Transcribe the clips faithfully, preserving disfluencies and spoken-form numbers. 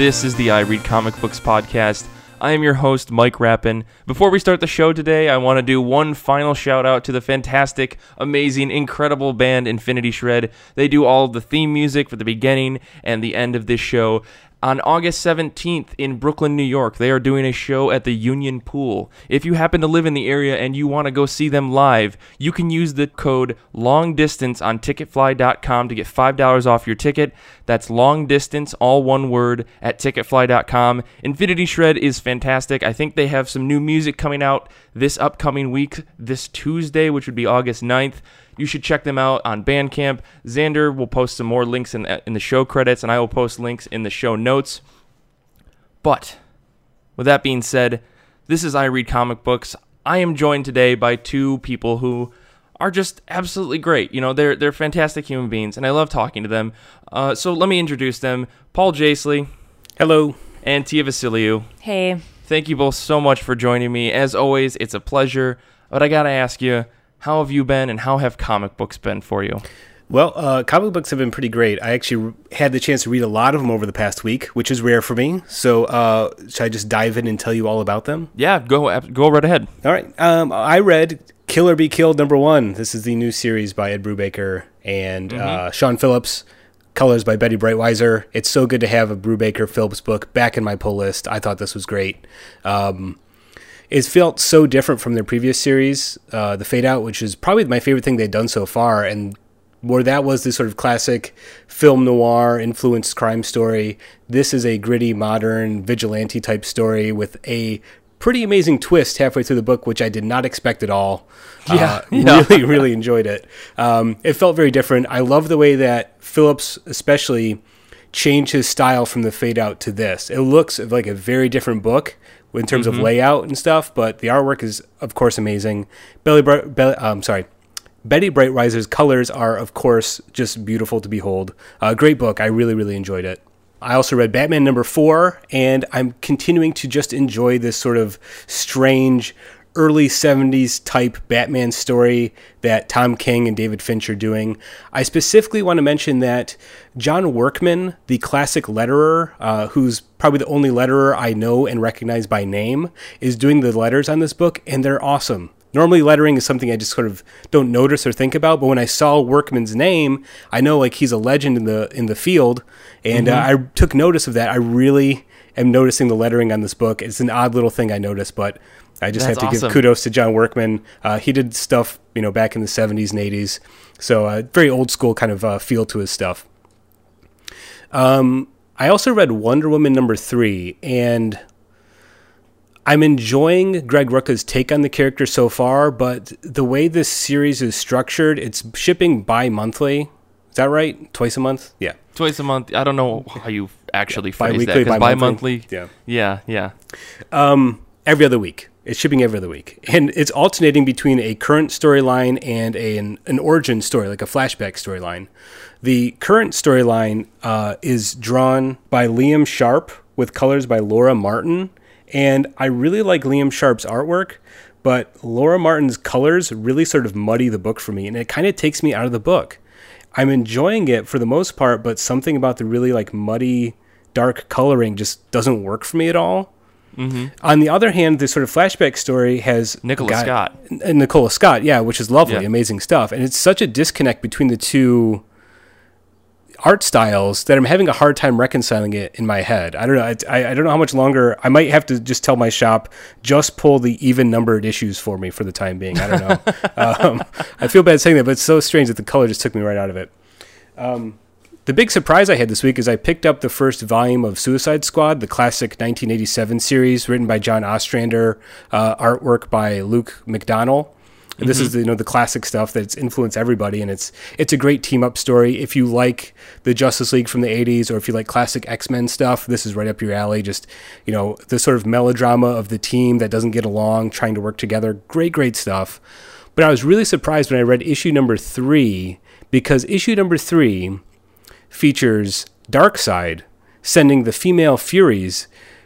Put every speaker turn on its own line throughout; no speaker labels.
This is the I Read Comic Books podcast. I am your host, Mike Rappin. Before we start the show today, I want to do one final shout out to the fantastic, amazing, incredible band Infinity Shred. They do all of the theme music for the beginning and the end of this show. On August seventeenth in Brooklyn, New York, they are doing a show at the Union Pool. If you happen to live in the area and you want to go see them live, you can use the code LONGDISTANCE on ticket fly dot com to get five dollars off your ticket. That's LONGDISTANCE, all one word, at ticket fly dot com. Infinity Shred is fantastic. I think they have some new music coming out this upcoming week, this Tuesday, which would be August ninth. You should check them out on Bandcamp. Xander will post some more links in, in the show credits, and I will post links in the show notes. But, with that being said, this is I Read Comic Books. I am joined today by two people who are just absolutely great. You know, they're they're fantastic human beings, and I love talking to them. Uh, so let me introduce them. Paul Jasley.
Hello.
And Tia Vasiliou.
Hey.
Thank you both so much for joining me. As always, it's a pleasure. But I gotta ask you, how have you been, and how have comic books been for you?
Well, uh, comic books have been pretty great. I actually had the chance to read a lot of them over the past week, which is rare for me. So uh, should I just dive in and tell you all about them?
Yeah, go go right ahead.
All right. Um, I read Kill or Be Killed number one. This is the new series by Ed Brubaker and mm-hmm. uh, Sean Phillips. Colors by Betty Breitweiser. It's so good to have a Brubaker Phillips book back in my pull list. I thought this was great. Um It felt so different from their previous series, uh, The Fade Out, which is probably my favorite thing they've done so far. And where that was this sort of classic film noir influenced crime story, this is a gritty, modern, vigilante type story with a pretty amazing twist halfway through the book, which I did not expect at all.
Yeah,
uh,
yeah.
Really, really enjoyed it. Um, it felt very different. I love the way that Phillips especially changed his style from The Fade Out to this. It looks like a very different book in terms mm-hmm. of layout and stuff, but the artwork is, of course, amazing. Belly, Belly, um, sorry, Betty Breitweiser's colors are, of course, just beautiful to behold. A uh, great book. I really, really enjoyed it. I also read Batman number four, and I'm continuing to just enjoy this sort of strange early seventies type Batman story that Tom King and David Finch are doing. I specifically want to mention that John Workman, the classic letterer, uh, who's probably the only letterer I know and recognize by name, is doing the letters on this book, and they're awesome. Normally lettering is something I just sort of don't notice or think about, but when I saw Workman's name, I know like he's a legend in the in the field, and mm-hmm. uh, I took notice of that. I really am noticing the lettering on this book. It's an odd little thing I noticed, but I just
That's
have to
awesome.
give kudos to John Workman. Uh, he did stuff, you know, back in the seventies and eighties, so uh, very old school kind of uh, feel to his stuff. Um, I also read Wonder Woman number three, and I'm enjoying Greg Rucka's take on the character so far, but the way this series is structured, it's shipping bi-monthly. Is that right? Twice a month? Yeah.
Twice a month. I don't know how you actually
yeah,
phrase
bi-weekly,
that, because
bi-monthly.
bi-monthly.
Yeah.
Yeah, yeah.
Um, every other week. It's shipping every other week. And it's alternating between a current storyline and a, an, an origin story, like a flashback storyline. The current storyline uh, is drawn by Liam Sharp with colors by Laura Martin. And I really like Liam Sharp's artwork, but Laura Martin's colors really sort of muddy the book for me, and it kind of takes me out of the book. I'm enjoying it for the most part, but something about the really like muddy, dark coloring just doesn't work for me at all. Mm-hmm. On the other hand, this sort of flashback story has
Nicola
got,
Scott.
And Nicola Scott, yeah, which is lovely,
Yeah.
amazing stuff. And it's such a disconnect between the two art styles that I'm having a hard time reconciling it in my head. I don't know. I, I don't know how much longer. I might have to just tell my shop, just pull the even numbered issues for me for the time being. I don't know. um, I feel bad saying that, but it's so strange that the color just took me right out of it. Um, the big surprise I had this week is I picked up the first volume of Suicide Squad, the classic nineteen eighty-seven series written by John Ostrander, uh, artwork by Luke McDonnell. And this mm-hmm. is the, you know the classic stuff that's influenced everybody, and it's it's a great team up story. If you like the Justice League from the eighties, or if you like classic X-Men stuff, this is right up your alley. Just you know the sort of melodrama of the team that doesn't get along, trying to work together. Great, great stuff. But I was really surprised when I read issue number three, because issue number three features Darkseid sending the female Furies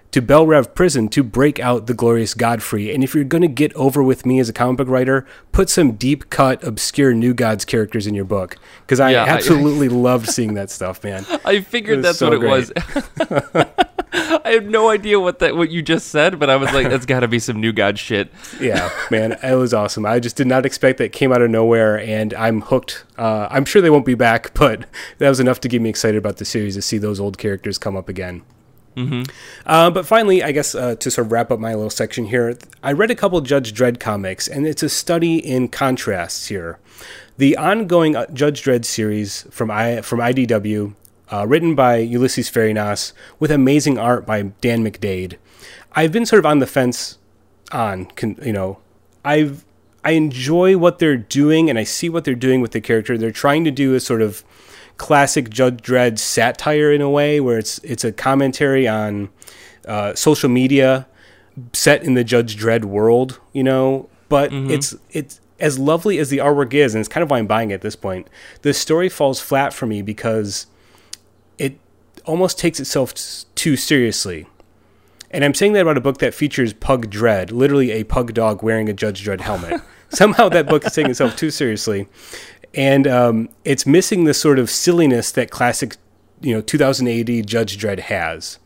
to Belle Reve Prison to break out the glorious Godfrey. And if you're going to get over with me as a comic book writer, put some deep cut, obscure New Gods characters in your book. Because I yeah, absolutely I, loved seeing that stuff, man.
I figured that's so what great. It was. I have no idea what that what you just said, but I was like, that's got to be some New God shit.
Yeah, man, it was awesome. I just did not expect that. It came out of nowhere, and I'm hooked. Uh, I'm sure they won't be back, but that was enough to get me excited about the series to see those old characters come up again.
Mm-hmm.
Uh, but finally, I guess uh, to sort of wrap up my little section here, I read a couple Judge Dredd comics, and it's a study in contrasts here. The ongoing Judge Dredd series from I from I D W, uh, written by Ulysses Farinas, with amazing art by Dan McDade. I've been sort of on the fence on, you know, I've I enjoy what they're doing, and I see what they're doing with the character. They're trying to do a sort of classic Judge Dredd satire in a way, where it's it's a commentary on uh, social media set in the Judge Dredd world, you know. But mm-hmm. it's it's as lovely as the artwork is, and it's kind of why I'm buying it at this point. The story falls flat for me because it almost takes itself too seriously. And I'm saying that about a book that features Pug Dredd, literally a pug dog wearing a Judge Dredd helmet. Somehow that book is taking itself too seriously. And um, it's missing the sort of silliness that classic, you know, two thousand A D Judge Dredd has.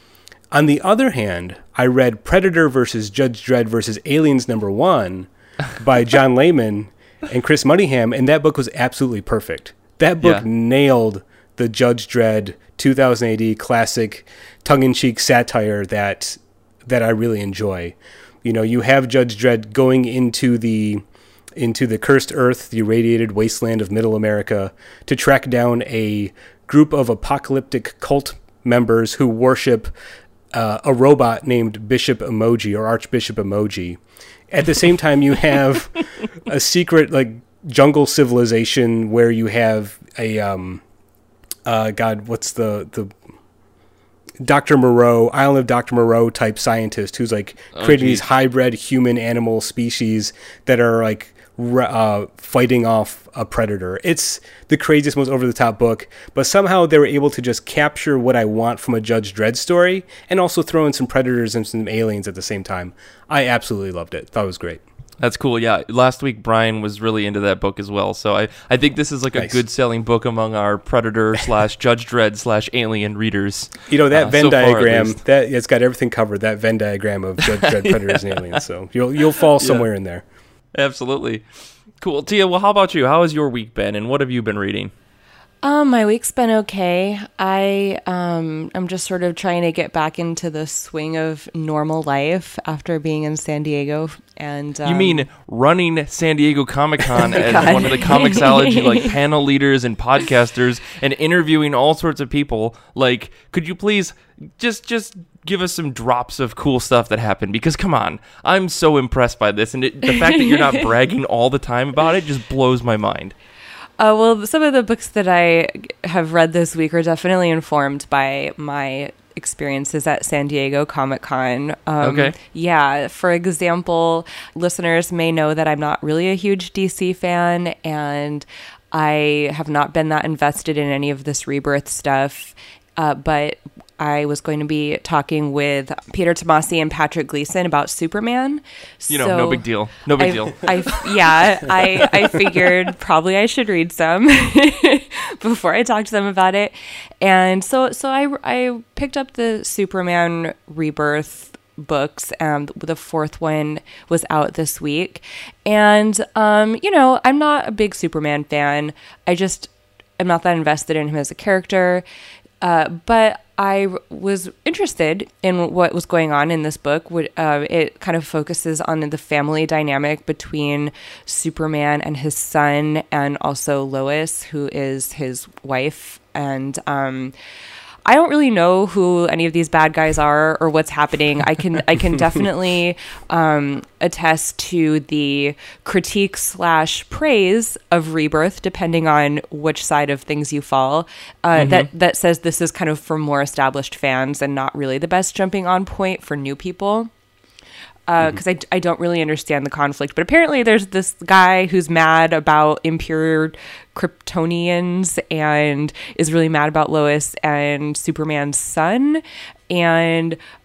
On the other hand, I read Predator versus Judge Dredd versus Aliens number one by John Layman and Chris Moneyham, and that book was absolutely perfect. That book yeah. nailed the Judge Dredd two thousand A D classic tongue-in-cheek satire that that I really enjoy. You know, you have Judge Dredd going into the into the cursed earth, the irradiated wasteland of Middle America, to track down a group of apocalyptic cult members who worship uh, a robot named Bishop Emoji or Archbishop Emoji. At the same time, you have a secret like jungle civilization where you have a um, uh, God, what's the the Doctor Moreau, Island of Doctor Moreau type scientist who's like oh, creating geez. these hybrid human animal species that are like uh, fighting off a predator. It's the craziest, most over the top book, but somehow they were able to just capture what I want from a Judge Dredd story and also throw in some predators and some aliens at the same time. I absolutely loved it. Thought it was great.
That's cool. Yeah. Last week, Brian was really into that book as well. So I, I think this is like a nice. good selling book among our Predator slash Judge Dredd slash Alien readers.
You know, that uh, Venn
so
diagram, that it's got everything covered, that Venn diagram of Judge Dredd, Predators, yeah. and Aliens. So you'll, you'll fall somewhere yeah. in there.
Absolutely. Cool. Tia, well, how about you? How has your week been, and what have you been reading?
Um, my week's been okay. I um, I'm just sort of trying to get back into the swing of normal life after being in San Diego. And um,
you mean running San Diego Comic-Con as God. one of the Comixology like panel leaders and podcasters and interviewing all sorts of people? Like, could you please just just give us some drops of cool stuff that happened? Because come on, I'm so impressed by this, and it, the fact that you're not bragging all the time about it just blows my mind.
Uh, well, some of the books that I have read this week are definitely informed by my experiences at San Diego Comic-Con. Um,
okay.
Yeah. For example, listeners may know that I'm not really a huge D C fan, and I have not been that invested in any of this Rebirth stuff. Uh, but I was going to be talking with Peter Tomasi and Patrick Gleason about Superman.
You know, so no big deal. No big
I,
deal.
I, yeah, I, I figured probably I should read some before I talk to them about it. And so so I, I picked up the Superman Rebirth books. Um, the fourth one was out this week. And, um, you know, I'm not a big Superman fan. I just am not that invested in him as a character. Uh, but I was interested in what was going on in this book. Uh, it kind of focuses on the family dynamic between Superman and his son, and also Lois, who is his wife. And um, I don't really know who any of these bad guys are or what's happening. I can I can definitely um, attest to the critique slash praise of Rebirth, depending on which side of things you fall. Uh, mm-hmm. That that says this is kind of for more established fans and not really the best jumping on point for new people. Because uh, mm-hmm. I, I don't really understand the conflict. But apparently there's this guy who's mad about impure Kryptonians and is really mad about Lois and Superman's son. And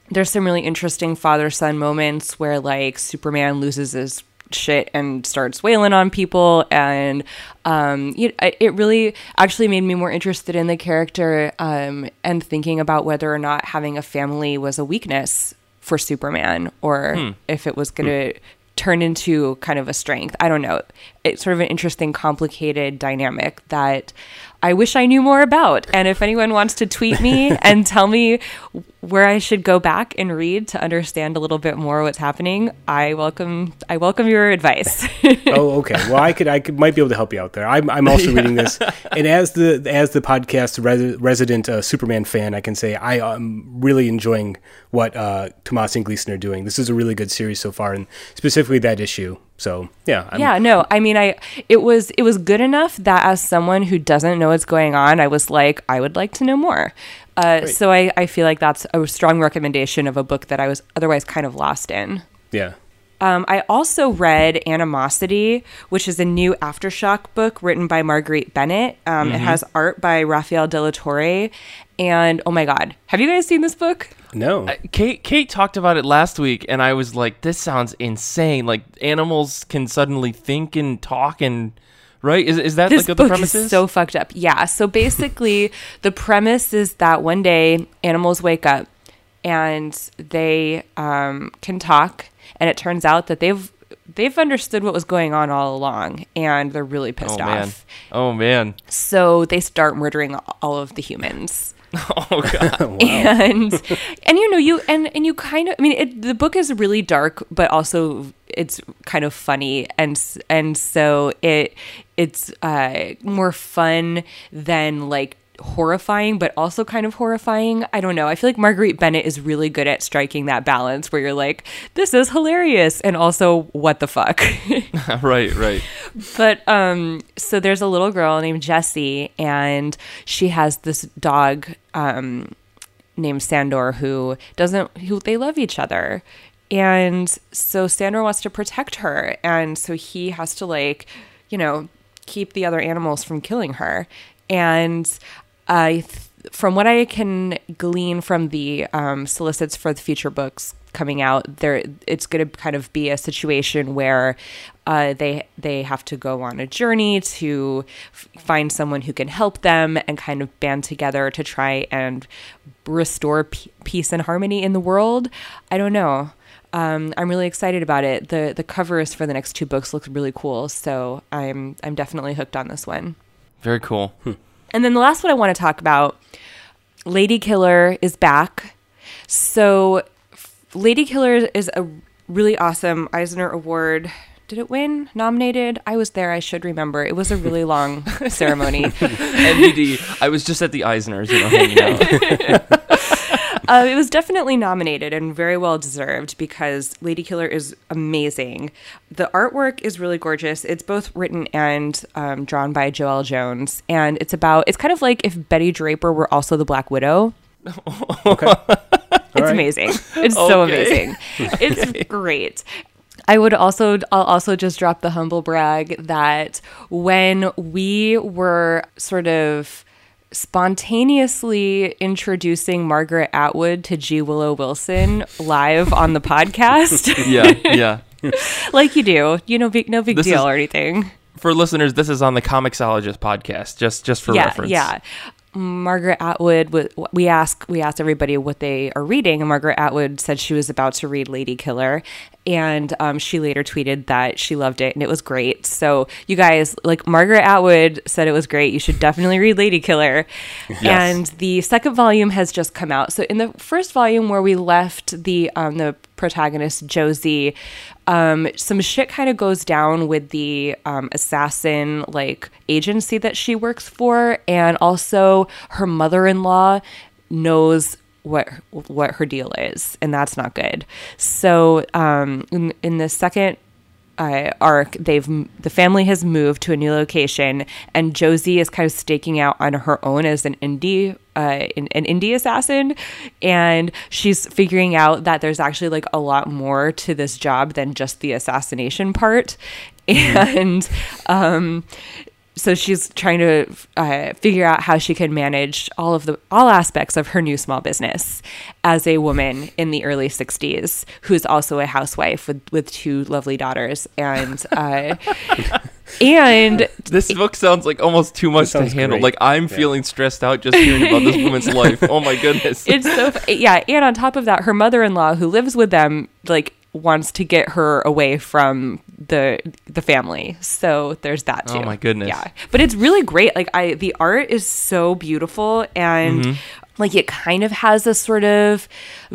there's some really interesting father-son moments where like Superman loses his shit and starts wailing on people, and um it, it really actually made me more interested in the character, um and thinking about whether or not having a family was a weakness for Superman, or hmm. if it was gonna hmm. turn into kind of a strength. I don't know. It's sort of an interesting, complicated dynamic that I wish I knew more about. And if anyone wants to tweet me and tell me where I should go back and read to understand a little bit more what's happening, I welcome I welcome your advice.
Oh, okay. Well, I could I could might be able to help you out there. I'm I'm also yeah. reading this, and as the as the podcast res- resident uh, Superman fan, I can say I am really enjoying what uh, Tomas and Gleason are doing. This is a really good series so far, and specifically that issue. So yeah, I'm,
yeah, no, I mean, I it was it was good enough that as someone who doesn't know what's going on, I was like, I would like to know more. Uh, so I, I feel like that's a strong recommendation of a book that I was otherwise kind of lost in.
Yeah.
Um, I also read Animosity, which is a new Aftershock book written by Marguerite Bennett. Um, mm-hmm. It has art by Rafael de la Torre. And oh my God, have you guys seen this book?
No.
Uh, Kate Kate talked about it last week, and I was like, this sounds insane. Like, animals can suddenly think and talk and... Right? Is is that
this
like what
book
the premise
is?
is?
So fucked up. Yeah. So basically, the premise is that one day animals wake up and they um, can talk, and it turns out that they've they've understood what was going on all along, and they're really pissed
oh,
off.
Man. Oh man!
So they start murdering all of the humans.
Oh god!
Wow.
And and you know you and and you kind of I mean it, the book is really dark, but also it's kind of funny, and and so it it's uh, more fun than like horrifying, but also kind of horrifying. I don't know. I feel like Marguerite Bennett is really good at striking that balance where you're like, this is hilarious, and also what the fuck.
Right, right.
But um, so there's a little girl named Jessie, and she has this dog um, named Sandor who doesn't. Who they love each other, and so Sandor wants to protect her, and so he has to like, you know, keep the other animals from killing her, and. I, th- from what I can glean from the um, solicits for the future books coming out, there it's going to kind of be a situation where uh, they they have to go on a journey to f- find someone who can help them and kind of band together to try and restore p- peace and harmony in the world. I don't know. Um, I'm really excited about it. the The covers for the next two books look really cool, so I'm I'm definitely hooked on this one.
Very cool.
Hmm.
And then the last one I want to talk about, Lady Killer is back. So Lady Killer is a really awesome Eisner Award. Did it win? Nominated? I was there. I should remember. It was a really long ceremony.
N B D. I was just at the Eisners, you know, hanging out.
Uh, it was definitely nominated and very well deserved because Lady Killer is amazing. The artwork is really gorgeous. It's both written and um, drawn by Joelle Jones. And it's about, it's kind of like if Betty Draper were also the Black Widow.
Okay.
It's
right.
amazing. It's so
Okay.
amazing. It's okay. Great. I would also, I'll also just drop the humble brag that when we were sort of spontaneously introducing Margaret Atwood to G. Willow Wilson live on the podcast.
Yeah, yeah.
Like you do. You know, big, no big
This
deal
is-
or anything.
For listeners, this is on the Comixologist podcast, just just for
yeah,
reference.
Yeah. Margaret Atwood, we asked we asked everybody what they are reading, and Margaret Atwood said she was about to read Lady Killer, and um, she later tweeted that she loved it and it was great. So you guys, like Margaret Atwood said it was great. You should definitely read Lady Killer.
Yes.
And the second volume has just come out. So in the first volume where we left the um, the protagonist Josie, um, some shit kind of goes down with the um, assassin like agency that she works for, and also her mother-in-law knows what what her deal is, and that's not good. So um, in, in the second uh, arc, they've the family has moved to a new location, and Josie is kind of staking out on her own as an indie uh, an, an indie assassin, and she's figuring out that there's actually like a lot more to this job than just the assassination part, and um, so she's trying to uh, figure out how she can manage all of the all aspects of her new small business as a woman in the early sixties who's also a housewife with, with two lovely daughters. And uh, and
this book sounds like almost too much to handle.
great.
Like I'm
Yeah.
feeling stressed out just hearing about this woman's life. Oh my goodness.
it's so yeah. And on top of that, her mother-in-law who lives with them like wants to get her away from the the family. So there's that too.
Oh my goodness.
Yeah. But it's really great. Like I the art is so beautiful and
Mm-hmm.
like it kind of has a sort of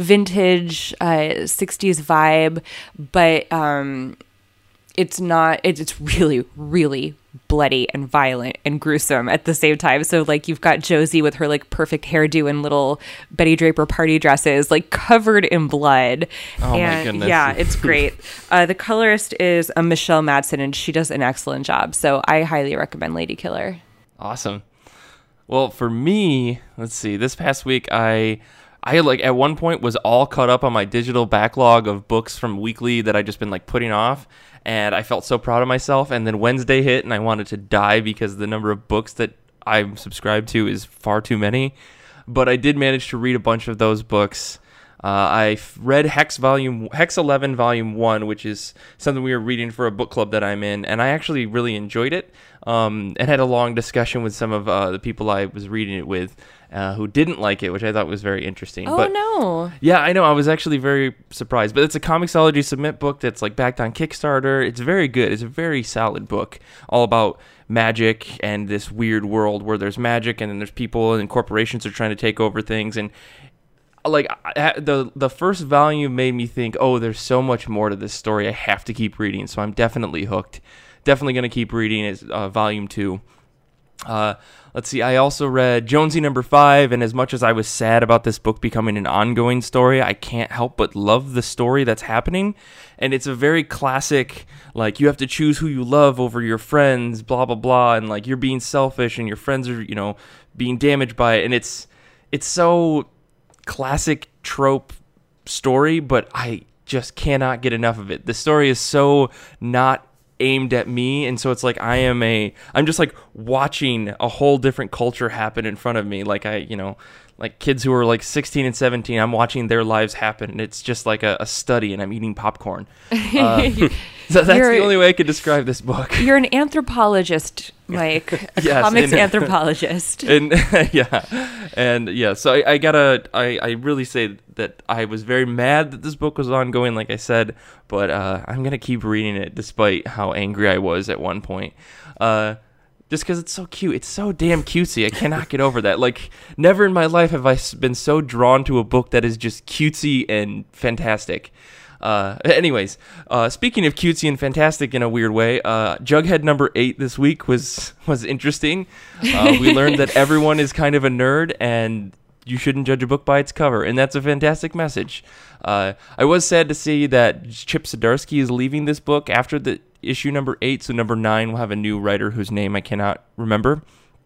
vintage uh sixties vibe, but um it's not it's, it's really really bloody and violent and gruesome at the same time. So like you've got Josie with her like perfect hairdo and little Betty Draper party dresses like covered in blood.
Oh, my
and
goodness.
yeah, it's great. Uh, the colorist is uh, Michelle Madsen and she does an excellent job. So I highly recommend Lady Killer.
Awesome. Well, for me, let's see. This past week, I, I like at one point was all caught up on my digital backlog of books from Weekly that I just been like putting off, and I felt so proud of myself. And then Wednesday hit, and I wanted to die because the number of books that I'm subscribed to is far too many. But I did manage to read a bunch of those books. Uh, I f- read Hex Volume Hex eleven Volume One, which is something we were reading for a book club that I'm in, and I actually really enjoyed it. Um, and had a long discussion with some of uh, the people I was reading it with, uh, who didn't like it, which I thought was very interesting.
Oh
but,
no.
Yeah, I know. I was actually very surprised. But it's a Comixology Submit book that's like backed on Kickstarter. It's very good. It's a very solid book, all about magic and this weird world where there's magic and then there's people and corporations are trying to take over things. And like I, the the first volume made me think, oh, there's so much more to this story. I have to keep reading. So I'm definitely hooked. Definitely going to keep reading is uh, volume two. Uh, let's see. I also read Jonesy number five, and as much as I was sad about this book becoming an ongoing story, I can't help but love the story that's happening. And it's a very classic, like, you have to choose who you love over your friends, blah, blah, blah, and, like, you're being selfish, and your friends are, you know, being damaged by it. And it's it's so classic trope story, but I just cannot get enough of it. The story is so not aimed at me, and so it's like I am a I'm just like watching a whole different culture happen in front of me. Like I you know like kids who are like sixteen and seventeen, I'm watching their lives happen, and it's just like a, a study, and I'm eating popcorn. Uh, so that's
You're-
the only way I could describe this book.
You're an anthropologist, Mike. A
Yes,
comics
and-
anthropologist.
And yeah, and yeah, so I, I gotta, I, I really say that I was very mad that this book was ongoing, like I said, but uh, I'm gonna keep reading it despite how angry I was at one point. Uh, just because it's so cute, it's so damn cutesy. I cannot get over that. Like, never in my life have I s- been so drawn to a book that is just cutesy and fantastic. Uh, anyways, uh, speaking of cutesy and fantastic in a weird way, uh, Jughead number eight this week was, was interesting. Uh, we learned that everyone is kind of a nerd and you shouldn't judge a book by its cover. And that's a fantastic message. Uh, I was sad to see that Chip Zdarsky is leaving this book after the issue number eight. So number nine will have a new writer whose name I cannot remember,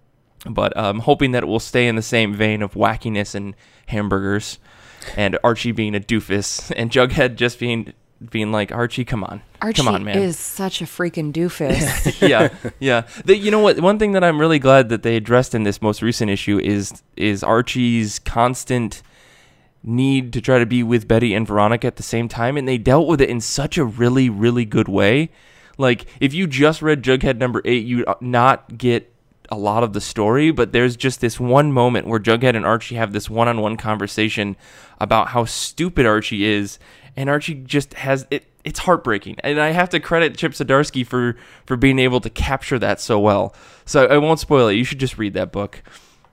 but I'm hoping that it will stay in the same vein of wackiness and hamburgers. And Archie being a doofus, and Jughead just being being like, Archie, come on,
Archie
come on, man.
is such a freaking doofus.
yeah, yeah. The, you know what? One thing that I'm really glad that they addressed in this most recent issue is is Archie's constant need to try to be with Betty and Veronica at the same time, and they dealt with it in such a really, really good way. Like, if you just read Jughead number eight, you'd not get a lot of the story, but there's just this one moment where Jughead and Archie have this one-on-one conversation about how stupid Archie is, and Archie just has it. It's heartbreaking, and I have to credit Chip Zdarsky for for being able to capture that so well. So I won't spoil it. You should just read that book.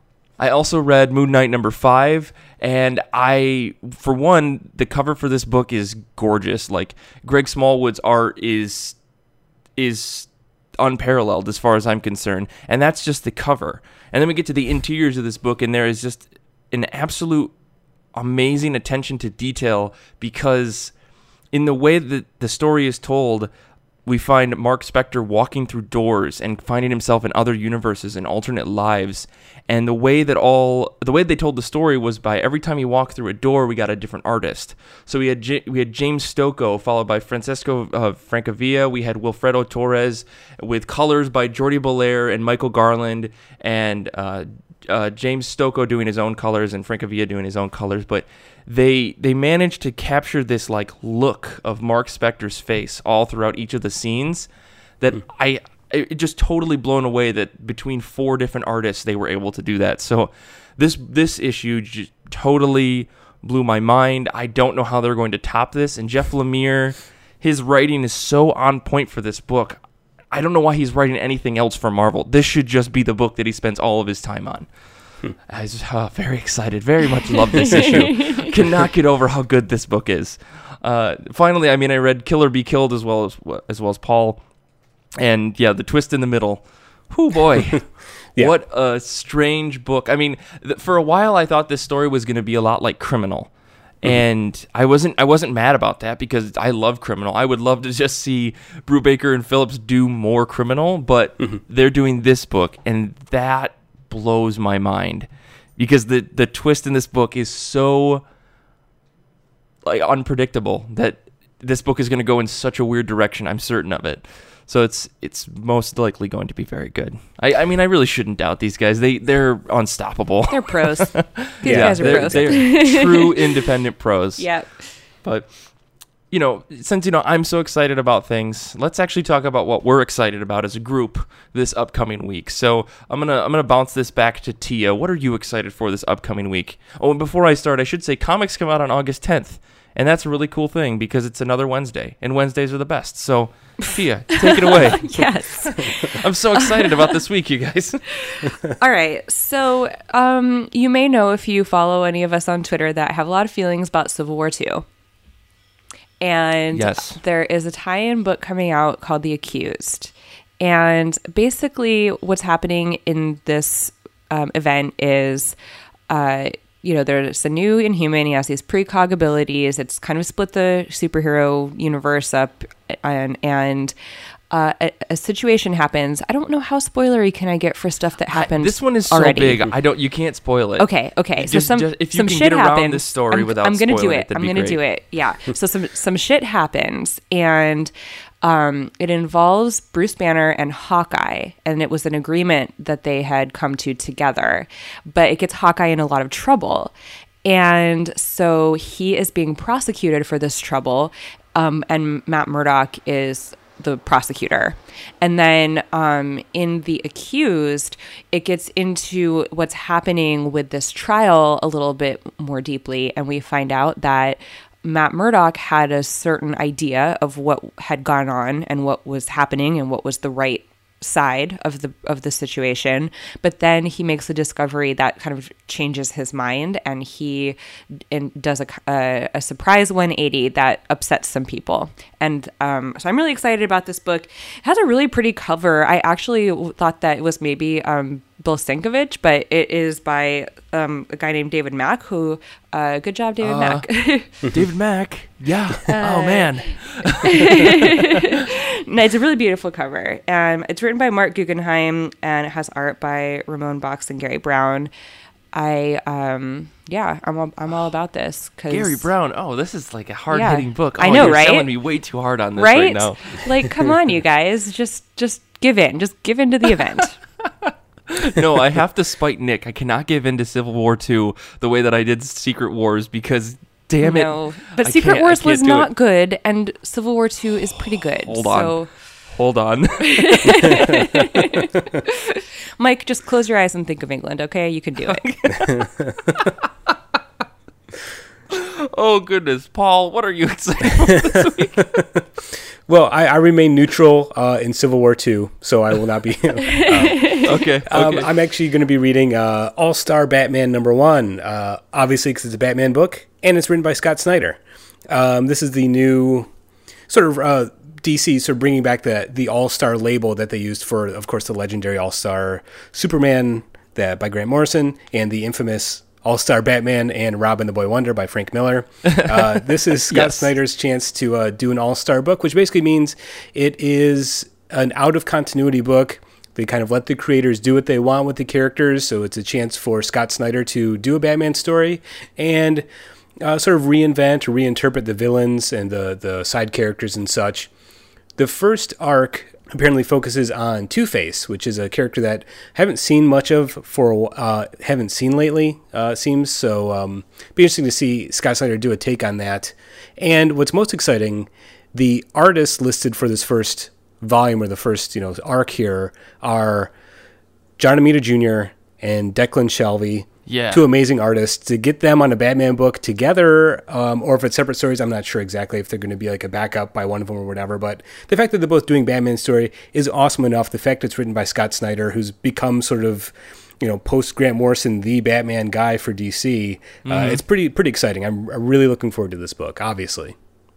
I also read Moon Knight number five, and I, for one, the cover for this book is gorgeous. Like, Greg Smallwood's art is is unparalleled as far as I'm concerned, and that's just the cover. And then we get to the interiors of this book, and there is just an absolute amazing attention to detail, because in the way that the story is told, we find Mark Spector walking through doors and finding himself in other universes and alternate lives. And the way that all the way they told the story was by every time he walked through a door, we got a different artist. So we had J- we had James Stocco followed by Francesco uh, Francavilla. We had Wilfredo Torres with colors by Jordi Belair and Michael Garland, and uh, uh, James Stocco doing his own colors and Francavilla doing his own colors. But they they managed to capture this like look of Mark Spector's face all throughout each of the scenes that mm. I. It just totally blown away that between four different artists they were able to do that. So this this issue just totally blew my mind. I don't know how they're going to top this. And Jeff Lemire, his writing is so on point for this book. I don't know why he's writing anything else for Marvel. This should just be the book that he spends all of his time on. Hmm. I was uh, very excited. Very much love this issue. Cannot get over how good this book is. Uh, finally, I mean, I read Killer Be Killed as well as as well as Paul. And yeah, the twist in the middle. Oh boy. Yeah. What a strange book. I mean, th- for a while I thought this story was going to be a lot like Criminal. Mm-hmm. And I wasn't I wasn't mad about that because I love Criminal. I would love to just see Brubaker and Phillips do more Criminal, but mm-hmm. they're doing this book and that blows my mind because the the twist in this book is so like unpredictable that this book is going to go in such a weird direction. I'm certain of it. So it's it's most likely going to be very good. I, I mean, I really shouldn't doubt these guys. They, they're unstoppable.
They're pros. These
yeah,
guys are
they're,
pros.
They're true independent pros.
Yep.
But, you know, since, you know, I'm so excited about things, let's actually talk about what we're excited about as a group this upcoming week. So I'm going to I'm gonna bounce this back to Tia. What are you excited for this upcoming week? Oh, and before I start, I should say comics come out on August tenth. And that's a really cool thing because it's another Wednesday. And Wednesdays are the best. So... Tia, take it away.
Yes.
I'm so excited about this week, you guys.
All right. So um, you may know if you follow any of us on Twitter that I have a lot of feelings about Civil War Two. And
yes.
there is a tie-in book coming out called The Accused. And basically what's happening in this um, event is... Uh, you know, there's a new Inhuman. He has these precog abilities. It's kind of split the superhero universe up, and and uh, a, a situation happens. I don't know how spoilery can I get for stuff that happened.
I, this one is
already.
so big. I don't. You can't spoil it.
Okay. Okay.
Just,
so some
just, if you
some
can
shit
get around
happens.
this story
I'm,
without
I'm gonna do
spoiling
it.
it,
I'm gonna
great.
do it. Yeah. So some some shit happens, and um, it involves Bruce Banner and Hawkeye, and it was an agreement that they had come to together, but it gets Hawkeye in a lot of trouble. And so he is being prosecuted for this trouble, um, and Matt Murdock is the prosecutor. And then um, in The Accused, it gets into what's happening with this trial a little bit more deeply, and we find out that Matt Murdock had a certain idea of what had gone on and what was happening and what was the right side of the of the situation, but then he makes a discovery that kind of changes his mind, and he and does a, a, a surprise one eighty that upsets some people. And um, so I'm really excited about this book. It has a really pretty cover. I actually thought that it was maybe um, Bill Sienkiewicz, but it is by um, a guy named David Mack, who, uh, good job, David uh, Mack.
David Mack. Yeah. Uh, oh, man.
No, it's a really beautiful cover. Um, it's written by Mark Guggenheim, and it has art by Ramon Box and Gary Brown. I, um, yeah, I'm all, I'm all about this. Cause,
Gary Brown. Oh, this is like a hard-hitting yeah, book. Oh,
I know,
you're
right?
selling me way too hard on this
right,
right now.
Like, come on, you guys. Just, just give in. Just give in to the event.
No, I have to spite Nick. I cannot give in to Civil War two the way that I did Secret Wars because, damn it.
No, but
I
Secret Wars was not
it.
good, and Civil War two is pretty good.
Hold
so.
on. Hold on.
Mike, just close your eyes and think of England, okay? You can do it.
Oh, goodness. Paul, what are you excited about this week?
Well, I, I remain neutral uh, in Civil War two, so I will not be... uh,
okay. okay.
Um, I'm actually going to be reading uh, All-Star Batman number one, uh, obviously because it's a Batman book, and it's written by Scott Snyder. Um, this is the new sort of... Uh, D C sort of bringing back the the All-Star label that they used for, of course, the legendary All-Star Superman that by Grant Morrison and the infamous All-Star Batman and Robin the Boy Wonder by Frank Miller. Uh, this is Scott yes. Snyder's chance to uh, do an all-star book, which basically means it is an out-of-continuity book. They kind of let the creators do what they want with the characters, so it's a chance for Scott Snyder to do a Batman story and uh, sort of reinvent or reinterpret the villains and the, the side characters and such. The first arc apparently focuses on Two-Face, which is a character that I haven't seen much of for uh, haven't seen lately, uh, it seems. So um, be interesting to see Scott Snyder do a take on that. And what's most exciting, the artists listed for this first volume or the first you know arc here are John Romita Junior and Declan Shalvey.
Yeah.
Two amazing artists. To get them on a Batman book together, um, or if it's separate stories, I'm not sure exactly if they're going to be like a backup by one of them or whatever, but the fact that they're both doing Batman story is awesome enough. The fact it's written by Scott Snyder, who's become sort of, you know, post Grant Morrison, the Batman guy for D C, mm-hmm. uh, it's pretty pretty exciting. I'm, I'm really looking forward to this book, obviously.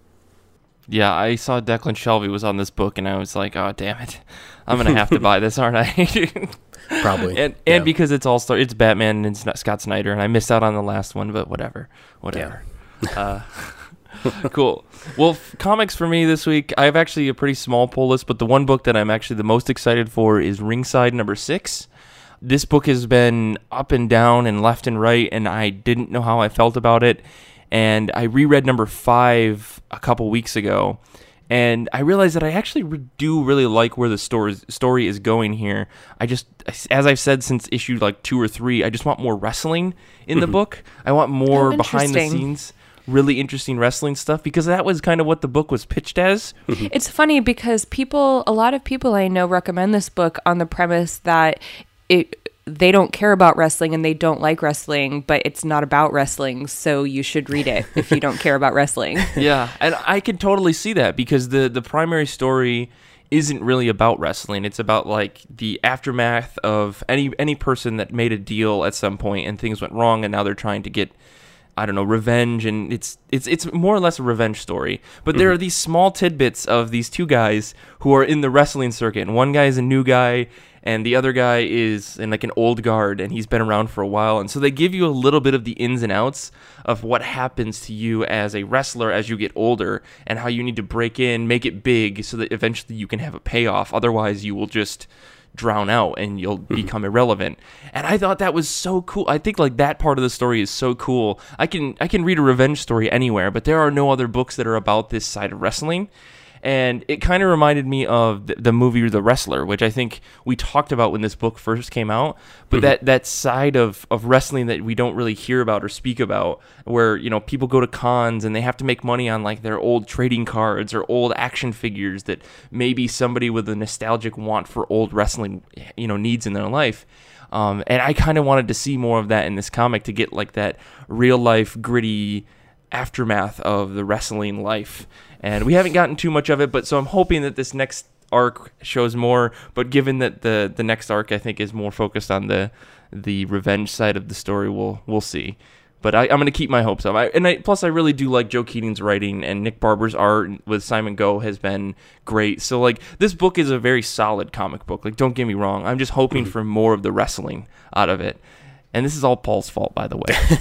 Yeah, I saw Declan Shalvey was on this book, and I was like, oh, damn it. I'm going to have to buy this, aren't I?
Probably.
And and yeah. because it's all star, it's Batman and it's not Scott Snyder, and I missed out on the last one, but whatever. Whatever. Yeah. uh, cool. Well, f- comics for me this week, I have actually a pretty small pull list, but the one book that I'm actually the most excited for is Ringside number six. This book has been up and down and left and right, and I didn't know how I felt about it. And I reread number five a couple weeks ago, and I realized that I actually re- do really like where the story story is going here. I just, as I've said since issue like two or three, I just want more wrestling in the book. I want more
oh,
behind the scenes, really interesting wrestling stuff, because that was kind of what the book was pitched as.
It's funny because people, a lot of people I know recommend this book on the premise that it they don't care about wrestling and they don't like wrestling, but it's not about wrestling, so you should read it if you don't care about wrestling.
Yeah, and I can totally see that, because the, the primary story isn't really about wrestling. It's about like the aftermath of any any person that made a deal at some point and things went wrong, and now they're trying to get, I don't know, revenge, and it's it's it's more or less a revenge story. But there mm-hmm. are these small tidbits of these two guys who are in the wrestling circuit, and one guy is a new guy, and the other guy is in like an old guard, and he's been around for a while. And so they give you a little bit of the ins and outs of what happens to you as a wrestler as you get older, and how you need to break in, make it big, so that eventually you can have a payoff. Otherwise, you will just drown out and you'll mm-hmm. become irrelevant. And I thought that was so cool. I think like that part of the story is so cool. I can I can read a revenge story anywhere, but there are no other books that are about this side of wrestling. And it kind of reminded me of the, the movie The Wrestler, which I think we talked about when this book first came out. But mm-hmm. that, that side of, of wrestling that we don't really hear about or speak about, where, you know, people go to cons and they have to make money on like their old trading cards or old action figures that maybe somebody with a nostalgic want for old wrestling, you know, needs in their life. Um, and I kind of wanted to see more of that in this comic, to get like that real life gritty aftermath of the wrestling life. And we haven't gotten too much of it, but so I'm hoping that this next arc shows more. But given that the the next arc, I think, is more focused on the the revenge side of the story, we'll we'll see. But I, I'm going to keep my hopes up. I, and I, plus, I really do like Joe Keating's writing, and Nick Barber's art with Simon Goh has been great. So like this book is a very solid comic book. Like, don't get me wrong. I'm just hoping for more of the wrestling out of it. And this is all Paul's fault, by the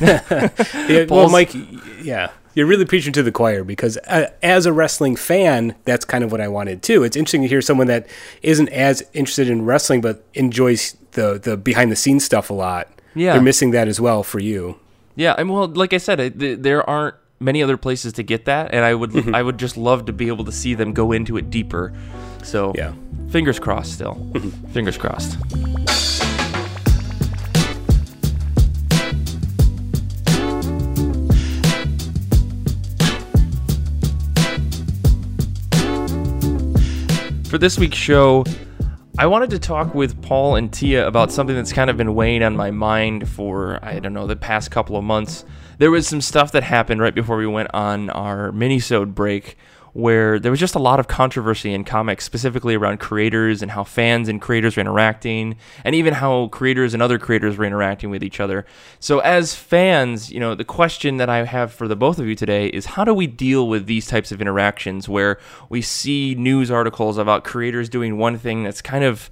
way.
yeah, well, Mike, yeah. You're really preaching to the choir, because uh, as a wrestling fan, that's kind of what I wanted too. It's interesting to hear someone that isn't as interested in wrestling but enjoys the, the behind the scenes stuff a lot. Yeah, they're missing that as well for you.
Yeah, I mean, well, like I said, I, th- there aren't many other places to get that, and I would mm-hmm. I would just love to be able to see them go into it deeper. So, yeah, fingers crossed. Still, mm-hmm. fingers crossed. For this week's show, I wanted to talk with Paul and Tia about something that's kind of been weighing on my mind for, I don't know, the past couple of months. There was some stuff that happened right before we went on our mini-sode break, where there was just a lot of controversy in comics, specifically around creators and how fans and creators were interacting, and even how creators and other creators were interacting with each other. So as fans, you know, the question that I have for the both of you today is, how do we deal with these types of interactions where we see news articles about creators doing one thing that's kind of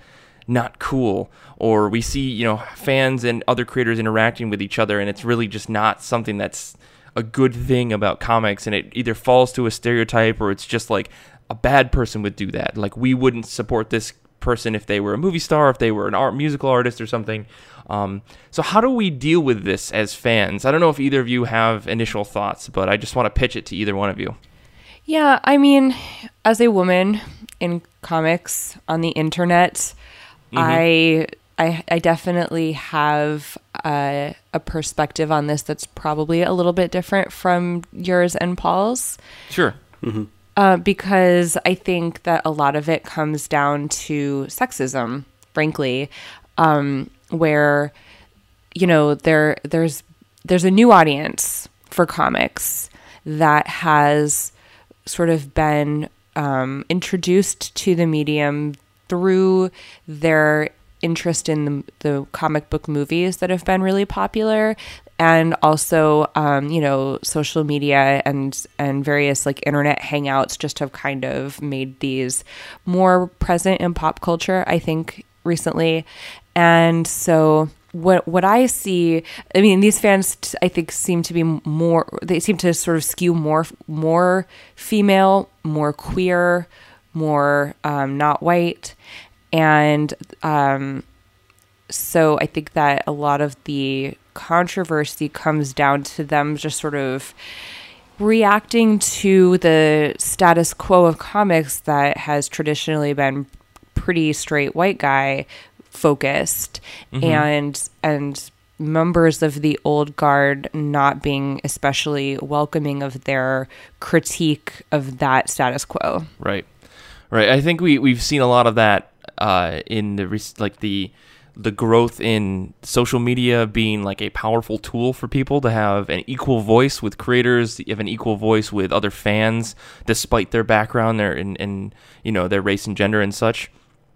not cool, or we see, you know, fans and other creators interacting with each other, and it's really just not something that's a good thing about comics, and it either falls to a stereotype or it's just like a bad person would do that. Like, we wouldn't support this person if they were a movie star, if they were an art musical artist or something. Um, so how do we deal with this as fans? I don't know if either of you have initial thoughts, but I just want to pitch it to either one of you.
Yeah, I mean, as a woman in comics on the internet, mm-hmm. I, I I definitely have a, a perspective on this that's probably a little bit different from yours and Paul's.
Sure. Mm-hmm.
Uh, because I think that a lot of it comes down to sexism, frankly, um, where, you know, there there's there's a new audience for comics that has sort of been um, introduced to the medium through their interest in the, the comic book movies that have been really popular, and also, um, you know, social media and and various like internet hangouts just have kind of made these more present in pop culture, I think, recently. And so what what I see, I mean, these fans, t- I think, seem to be more, they seem to sort of skew more more female, more queer, more um, not white. And um, so I think that a lot of the controversy comes down to them just sort of reacting to the status quo of comics that has traditionally been pretty straight white guy focused, mm-hmm. and and members of the old guard not being especially welcoming of their critique of that status quo.
Right. Right. I think we, we've seen a lot of that uh, in the like the the growth in social media being like a powerful tool for people to have an equal voice with creators, have an equal voice with other fans, despite their background, their and, and you know, their race and gender and such.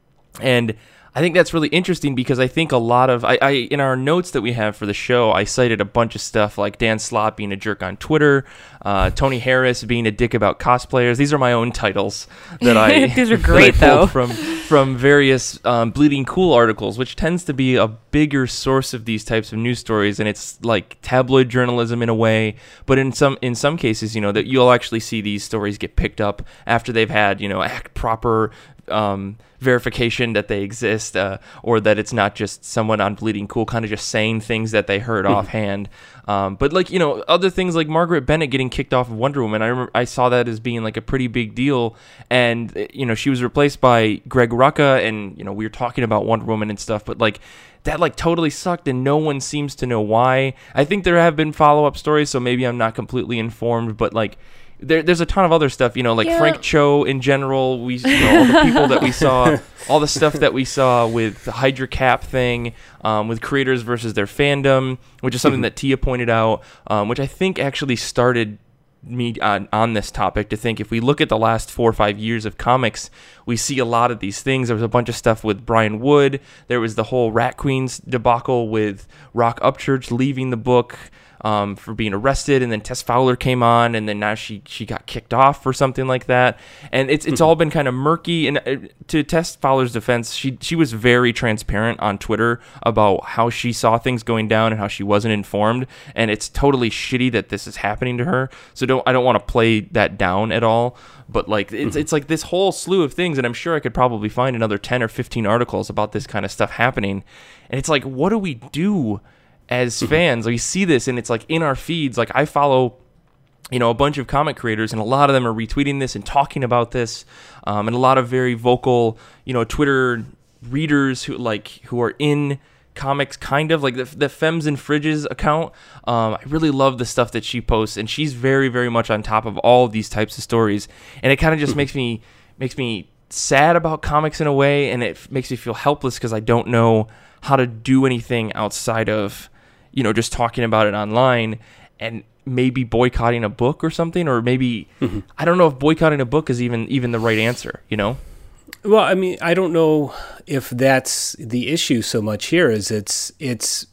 And I think that's really interesting because I think a lot of, I, I in our notes that we have for the show, I cited a bunch of stuff like Dan Slott being a jerk on Twitter, uh, Tony Harris being a dick about cosplayers. These are my own titles that I
these are great
that I
though
from from various um, Bleeding Cool articles, which tends to be a bigger source of these types of news stories, and it's like tabloid journalism in a way. But in some in some cases, you know, that you'll actually see these stories get picked up after they've had, you know, act proper um verification that they exist, uh, or that it's not just someone on Bleeding Cool kind of just saying things that they heard mm-hmm. offhand. Um, but like, you know, other things like Margaret Bennett getting kicked off of Wonder Woman, I remember I saw that as being like a pretty big deal. And, you know, she was replaced by Greg Rucka, and, you know, we were talking about Wonder Woman and stuff, but like that like totally sucked, and no one seems to know why. I think there have been follow-up stories, so maybe I'm not completely informed, but like, There, there's a ton of other stuff, you know, like yeah. Frank Cho in general. We, you know, all the people that we saw, all the stuff that we saw with the Hydra Cap thing, um, with creators versus their fandom, which is something that Tia pointed out, um, which I think actually started me on, on this topic to think if we look at the last four or five years of comics, we see a lot of these things. There was a bunch of stuff with Brian Wood. There was the whole Rat Queens debacle with Rock Upchurch leaving the book Um, for being arrested, and then Tess Fowler came on, and then now she she got kicked off for something like that, and it's it's all been kind of murky. And uh, to Tess Fowler's defense, she she was very transparent on Twitter about how she saw things going down and how she wasn't informed, and it's totally shitty that this is happening to her. So don't I don't want to play that down at all, but like it's it's like this whole slew of things, and I'm sure I could probably find another ten or fifteen articles about this kind of stuff happening, and it's like, what do we do as fans? We see this, and it's like in our feeds. Like, I follow, you know, a bunch of comic creators, and a lot of them are retweeting this and talking about this, um, and a lot of very vocal, you know, Twitter readers who like who are in comics, kind of like the, the Femmes and Fridges account. Um, I really love the stuff that she posts, and she's very, very much on top of all of these types of stories, and it kind of just makes me makes me sad about comics in a way, and it makes me feel helpless because I don't know how to do anything outside of, you know, just talking about it online and maybe boycotting a book or something, or maybe, mm-hmm. I don't know if boycotting a book is even, even the right answer, you know?
Well, I mean, I don't know if that's the issue so much here. Is it's, it's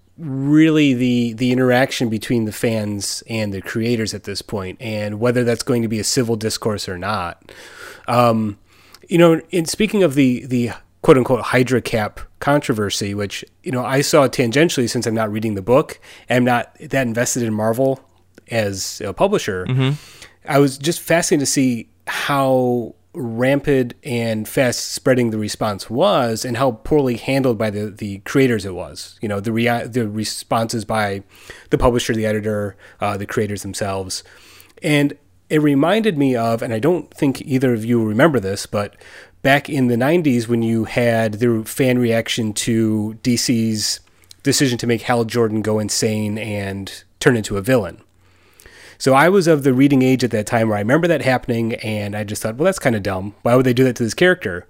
really the, the interaction between the fans and the creators at this point, and whether that's going to be a civil discourse or not. Um, you know, in speaking of the, the, quote unquote Hydra Cap controversy, which, you know, I saw tangentially since I'm not reading the book and I'm not that invested in Marvel as a publisher. Mm-hmm. I was just fascinated to see how rampant and fast spreading the response was and how poorly handled by the, the creators it was. You know, the rea- the responses by the publisher, the editor, uh, the creators themselves. And it reminded me of, and I don't think either of you remember this, but back in the nineties when you had the fan reaction to D C's decision to make Hal Jordan go insane and turn into a villain. So I was of the reading age at that time where I remember that happening, and I just thought, well, that's kind of dumb. Why would they do that to this character?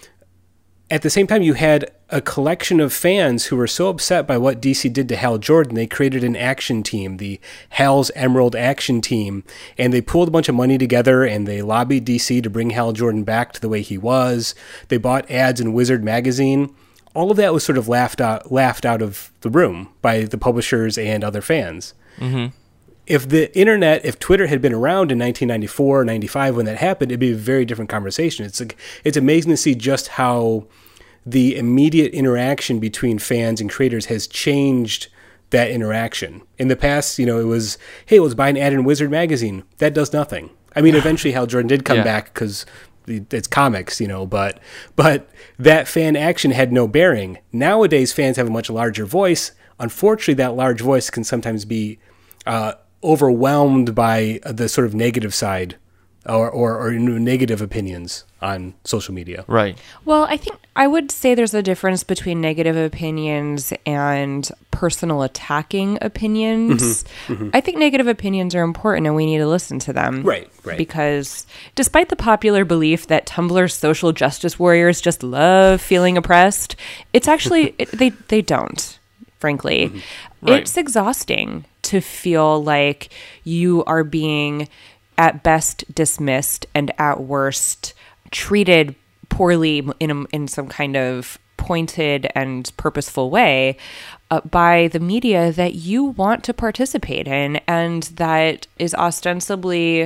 At the same time, you had a collection of fans who were so upset by what D C did to Hal Jordan, they created an action team, the Hal's Emerald Action Team, and they pulled a bunch of money together, and they lobbied D C to bring Hal Jordan back to the way he was. They bought ads in Wizard magazine. All of that was sort of laughed out, laughed out of the room by the publishers and other fans. Mm-hmm. If the internet, if Twitter had been around in nineteen ninety-four, ninety-five when that happened, it'd be a very different conversation. It's like, it's amazing to see just how the immediate interaction between fans and creators has changed that interaction. In the past, you know, it was, hey, let's buy an ad in Wizard magazine. That does nothing. I mean, eventually Hal Jordan did come yeah. back because it's comics, you know, but but that fan action had no bearing. Nowadays, fans have a much larger voice. Unfortunately, that large voice can sometimes be uh, overwhelmed by the sort of negative side or, or, or negative opinions on social media.
Right.
Well, I think I would say there's a difference between negative opinions and personal attacking opinions. Mm-hmm, mm-hmm. I think negative opinions are important and we need to listen to them.
Right, right.
Because despite the popular belief that Tumblr's social justice warriors just love feeling oppressed, it's actually, it, they, they don't, frankly. Mm-hmm. Right. It's exhausting to feel like you are being at best dismissed and at worst treated poorly in a, in some kind of pointed and purposeful way uh, by the media that you want to participate in and that is ostensibly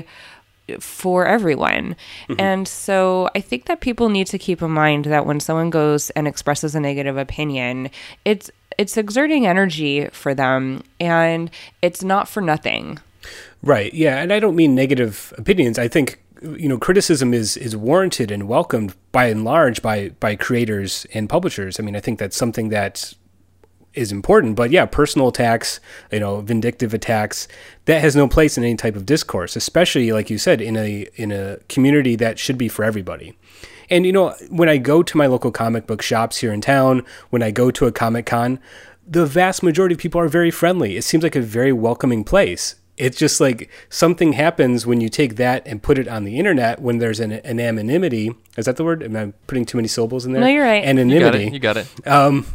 for everyone. Mm-hmm. And so I think that people need to keep in mind that when someone goes and expresses a negative opinion, it's it's exerting energy for them and it's not for nothing.
Right. Yeah. And I don't mean negative opinions. I think, you know, criticism is, is warranted and welcomed by and large by, by creators and publishers. I mean, I think that's something that is important, but yeah, personal attacks, you know, vindictive attacks, that has no place in any type of discourse, especially like you said, in a, in a community that should be for everybody. And, you know, when I go to my local comic book shops here in town, when I go to a Comic Con, the vast majority of people are very friendly. It seems like a very welcoming place. It's just like something happens when you take that and put it on the internet when there's an, an anonymity. Is that the word? Am I putting too many syllables in there?
No, you're right.
Anonymity.
You got it. You got it.
Um,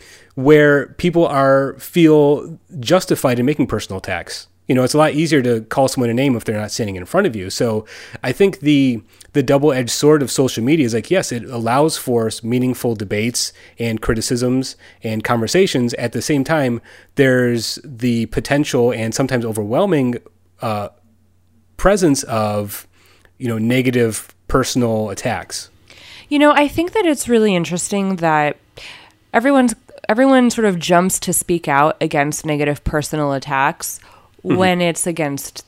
where people are feel justified in making personal attacks. You know, it's a lot easier to call someone a name if they're not standing in front of you. So I think the the double-edged sword of social media is like, yes, it allows for meaningful debates and criticisms and conversations. At the same time, there's the potential and sometimes overwhelming uh, presence of, you know, negative personal attacks.
You know, I think that it's really interesting that everyone's everyone sort of jumps to speak out against negative personal attacks mm-hmm. when it's against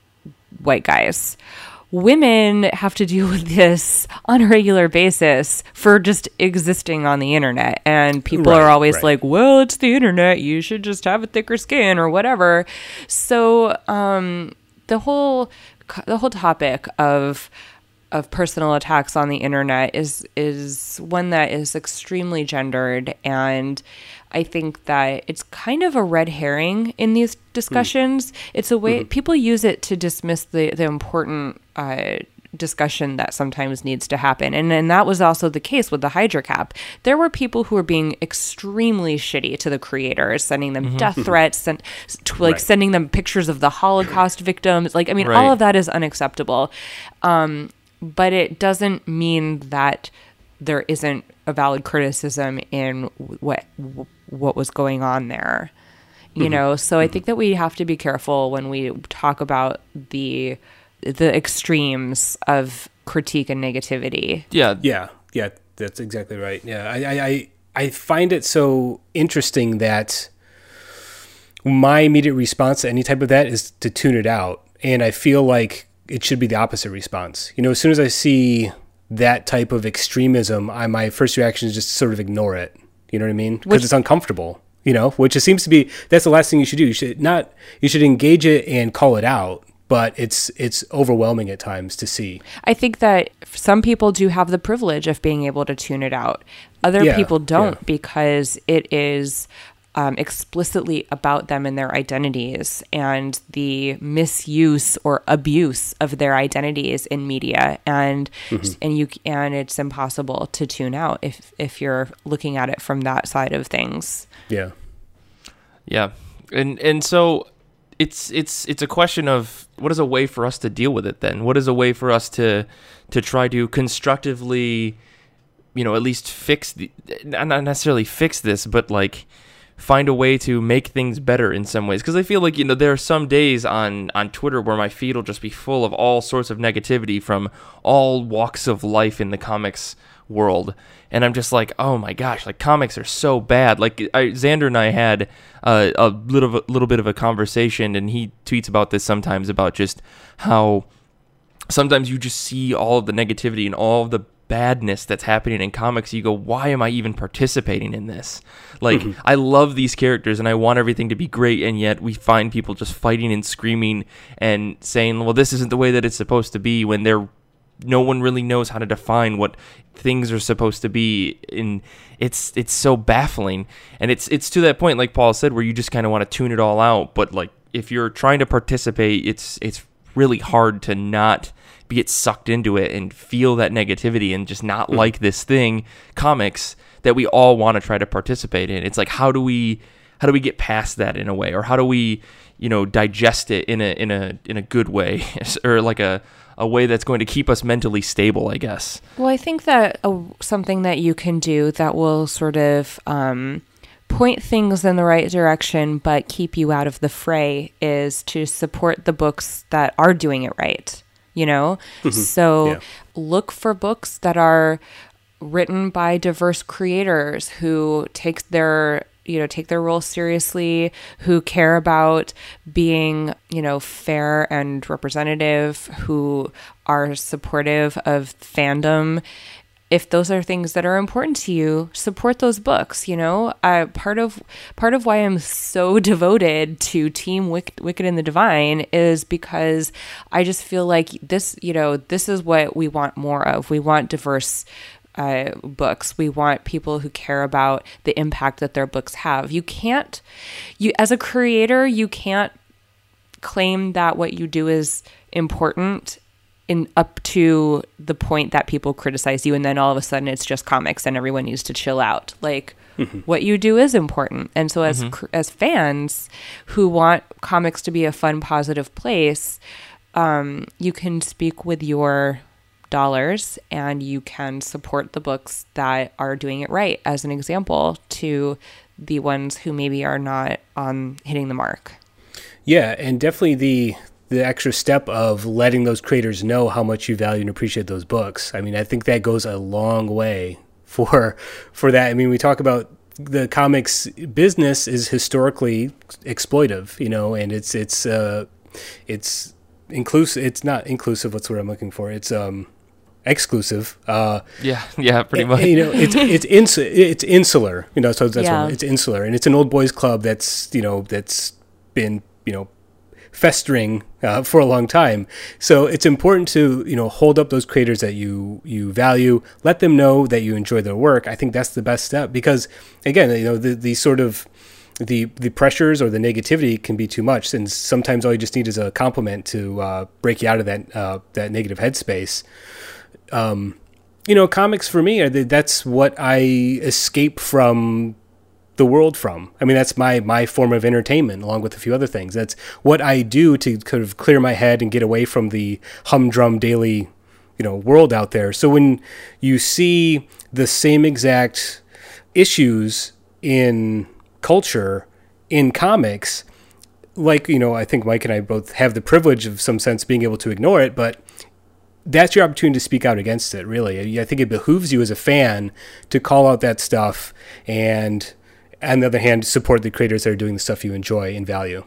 white guys. Women have to deal with this on a regular basis for just existing on the internet. And people right, are always right. like, well, it's the internet. You should just have a thicker skin or whatever. So um, the whole the whole topic of of personal attacks on the internet is is one that is extremely gendered, and I think that it's kind of a red herring in these discussions. Mm. It's a way mm-hmm. people use it to dismiss the the important uh, discussion that sometimes needs to happen, and and that was also the case with the Hydra Cap. There were people who were being extremely shitty to the creators, sending them mm-hmm. death threats, and to, like right. sending them pictures of the Holocaust victims. Like, I mean, right. all of that is unacceptable. Um, But it doesn't mean that there isn't a valid criticism in what what was going on there, you mm-hmm. know. So mm-hmm. I think that we have to be careful when we talk about the the extremes of critique and negativity.
Yeah,
yeah, yeah. That's exactly right. Yeah, I, I, I I find it so interesting that my immediate response to any type of that is to tune it out. And I feel like it should be the opposite response. You know, as soon as I see that type of extremism, I, my first reaction is just sort of ignore it. You know what I mean? Because it's uncomfortable, you know, which it seems to be, that's the last thing you should do. You should not, you should engage it and call it out. But it's it's overwhelming at times to see.
I think that some people do have the privilege of being able to tune it out. Other
yeah,
people don't
yeah.
because it is um, explicitly about them and their identities and the misuse or abuse of their identities in media. And mm-hmm. and you and it's impossible to tune out if if you're looking at it from that side of things.
Yeah,
yeah, and and so. It's it's it's a question of what is a way for us to deal with it then? What is a way for us to to try to constructively, you know, at least fix the, not necessarily fix this, but like find a way to make things better in some ways? Because I feel like, you know, there are some days on, on Twitter where my feed will just be full of all sorts of negativity from all walks of life in the comics world. And I'm just like, oh my gosh, like comics are so bad. Like I, Xander and I had uh, a little little bit of a conversation, and he tweets about this sometimes, about just how sometimes you just see all of the negativity and all of the badness that's happening in comics. You go, why am I even participating in this? Like, mm-hmm. I love these characters and I want everything to be great, and yet we find people just fighting and screaming and saying, well, this isn't the way that it's supposed to be, when they're no one really knows how to define what things are supposed to be. And it's it's so baffling. And it's it's to that point, like Paul said, where you just kind of want to tune it all out. But like, if you're trying to participate, it's it's really hard to not get sucked into it and feel that negativity and just not mm-hmm. like this thing, comics, that we all want to try to participate in. It's like, how do we how do we get past that in a way, or how do we, you know, digest it in a in a in a good way, or like a a way that's going to keep us mentally stable, I guess.
Well, I think that uh, something that you can do that will sort of um, point things in the right direction but keep you out of the fray is to support the books that are doing it right, you know? Mm-hmm. So yeah. Look for books that are written by diverse creators who take their you know, take their role seriously, who care about being, you know, fair and representative, who are supportive of fandom. If those are things that are important to you, support those books. You know, uh, part of part of why I'm so devoted to Team Wick- Wicked and the Divine is because I just feel like this, you know, this is what we want more of. We want diverse Uh, books. We want people who care about the impact that their books have. You can't, you as a creator, you can't claim that what you do is important in up to the point that people criticize you, and then all of a sudden it's just comics and everyone needs to chill out. Like, mm-hmm. what you do is important. And so as mm-hmm. as fans who want comics to be a fun, positive place, um, you can speak with your dollars and you can support the books that are doing it right, as an example to the ones who maybe are not on hitting the mark.
Yeah, and definitely the the extra step of letting those creators know how much you value and appreciate those books. I mean, I think that goes a long way for for that. I mean, we talk about the comics business is historically exploitive, you know, and it's it's uh it's inclusive. It's not inclusive. What's what I'm looking for? It's um. exclusive. Uh,
yeah, yeah, pretty much.
You know, it's it's insu- it's insular. You know, so that's
yeah.
what it's insular, and it's an old boys club that's you know that's been you know festering uh, for a long time. So it's important to you know hold up those creators that you you value, let them know that you enjoy their work. I think that's the best step, because again, you know the the sort of the the pressures or the negativity can be too much, and sometimes all you just need is a compliment to uh, break you out of that uh, that negative headspace. Um, you know, comics for me, are the, that's what I escape from the world from. I mean, that's my, my form of entertainment, along with a few other things. That's what I do to kind of clear my head and get away from the humdrum daily, you know, world out there. So when you see the same exact issues in culture, in comics, like, you know, I think Mike and I both have the privilege of some sense being able to ignore it, but that's your opportunity to speak out against it, really. I think it behooves you as a fan to call out that stuff and, on the other hand, support the creators that are doing the stuff you enjoy and value.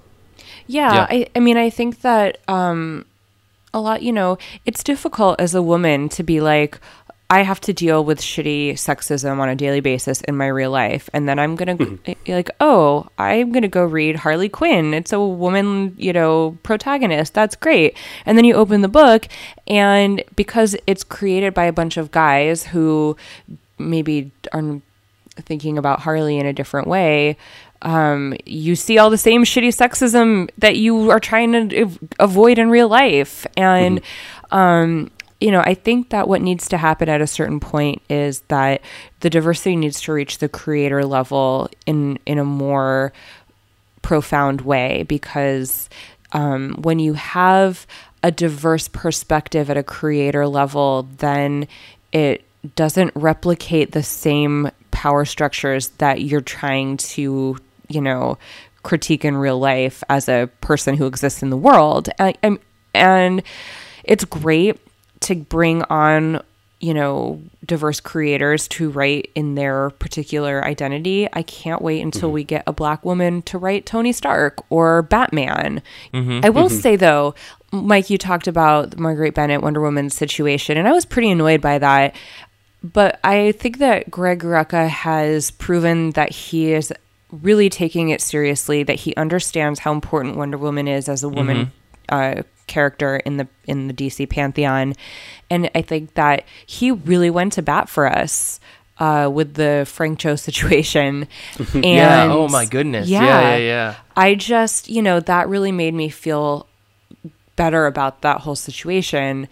Yeah,
Yeah.
I, I mean, I think that um, a lot, you know, it's difficult as a woman to be like, I have to deal with shitty sexism on a daily basis in my real life. And then I'm going to mm-hmm. like, oh, I'm going to go read Harley Quinn. It's a woman, you know, protagonist. That's great. And then you open the book, and because it's created by a bunch of guys who maybe are thinking about Harley in a different way, um, you see all the same shitty sexism that you are trying to av- avoid in real life. And, mm-hmm. um, you know, I think that what needs to happen at a certain point is that the diversity needs to reach the creator level in in a more profound way, because um, when you have a diverse perspective at a creator level, then it doesn't replicate the same power structures that you're trying to, you know, critique in real life as a person who exists in the world. And, and it's great to bring on, you know, diverse creators to write in their particular identity. I can't wait until mm-hmm. we get a black woman to write Tony Stark or Batman. Mm-hmm. I will mm-hmm. say, though, Mike, you talked about Marguerite Bennett, Wonder Woman's situation, and I was pretty annoyed by that. But I think that Greg Rucka has proven that he is really taking it seriously, that he understands how important Wonder Woman is as a woman mm-hmm. uh, character in the in the D C pantheon. And I think that he really went to bat for us uh, with the Frank Cho situation. And
yeah, oh my goodness. Yeah, yeah, yeah, yeah.
I just, you know, that really made me feel better about that whole situation.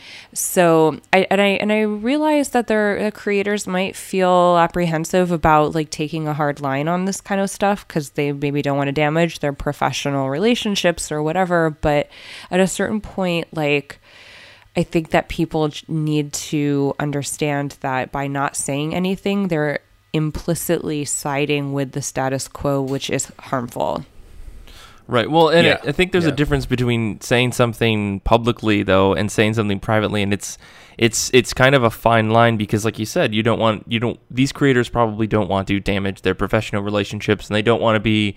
So I and I and I realized that their uh, creators might feel apprehensive about like taking a hard line on this kind of stuff because they maybe don't want to damage their professional relationships or whatever. But at a certain point, like, I think that people need to understand that by not saying anything, they're implicitly siding with the status quo, which is harmful.
Right. Well, and
yeah.
I, I think there's
yeah.
a difference between saying something publicly, though, and saying something privately, and it's it's it's kind of a fine line because, like you said, you don't want you don't these creators probably don't want to damage their professional relationships, and they don't want to be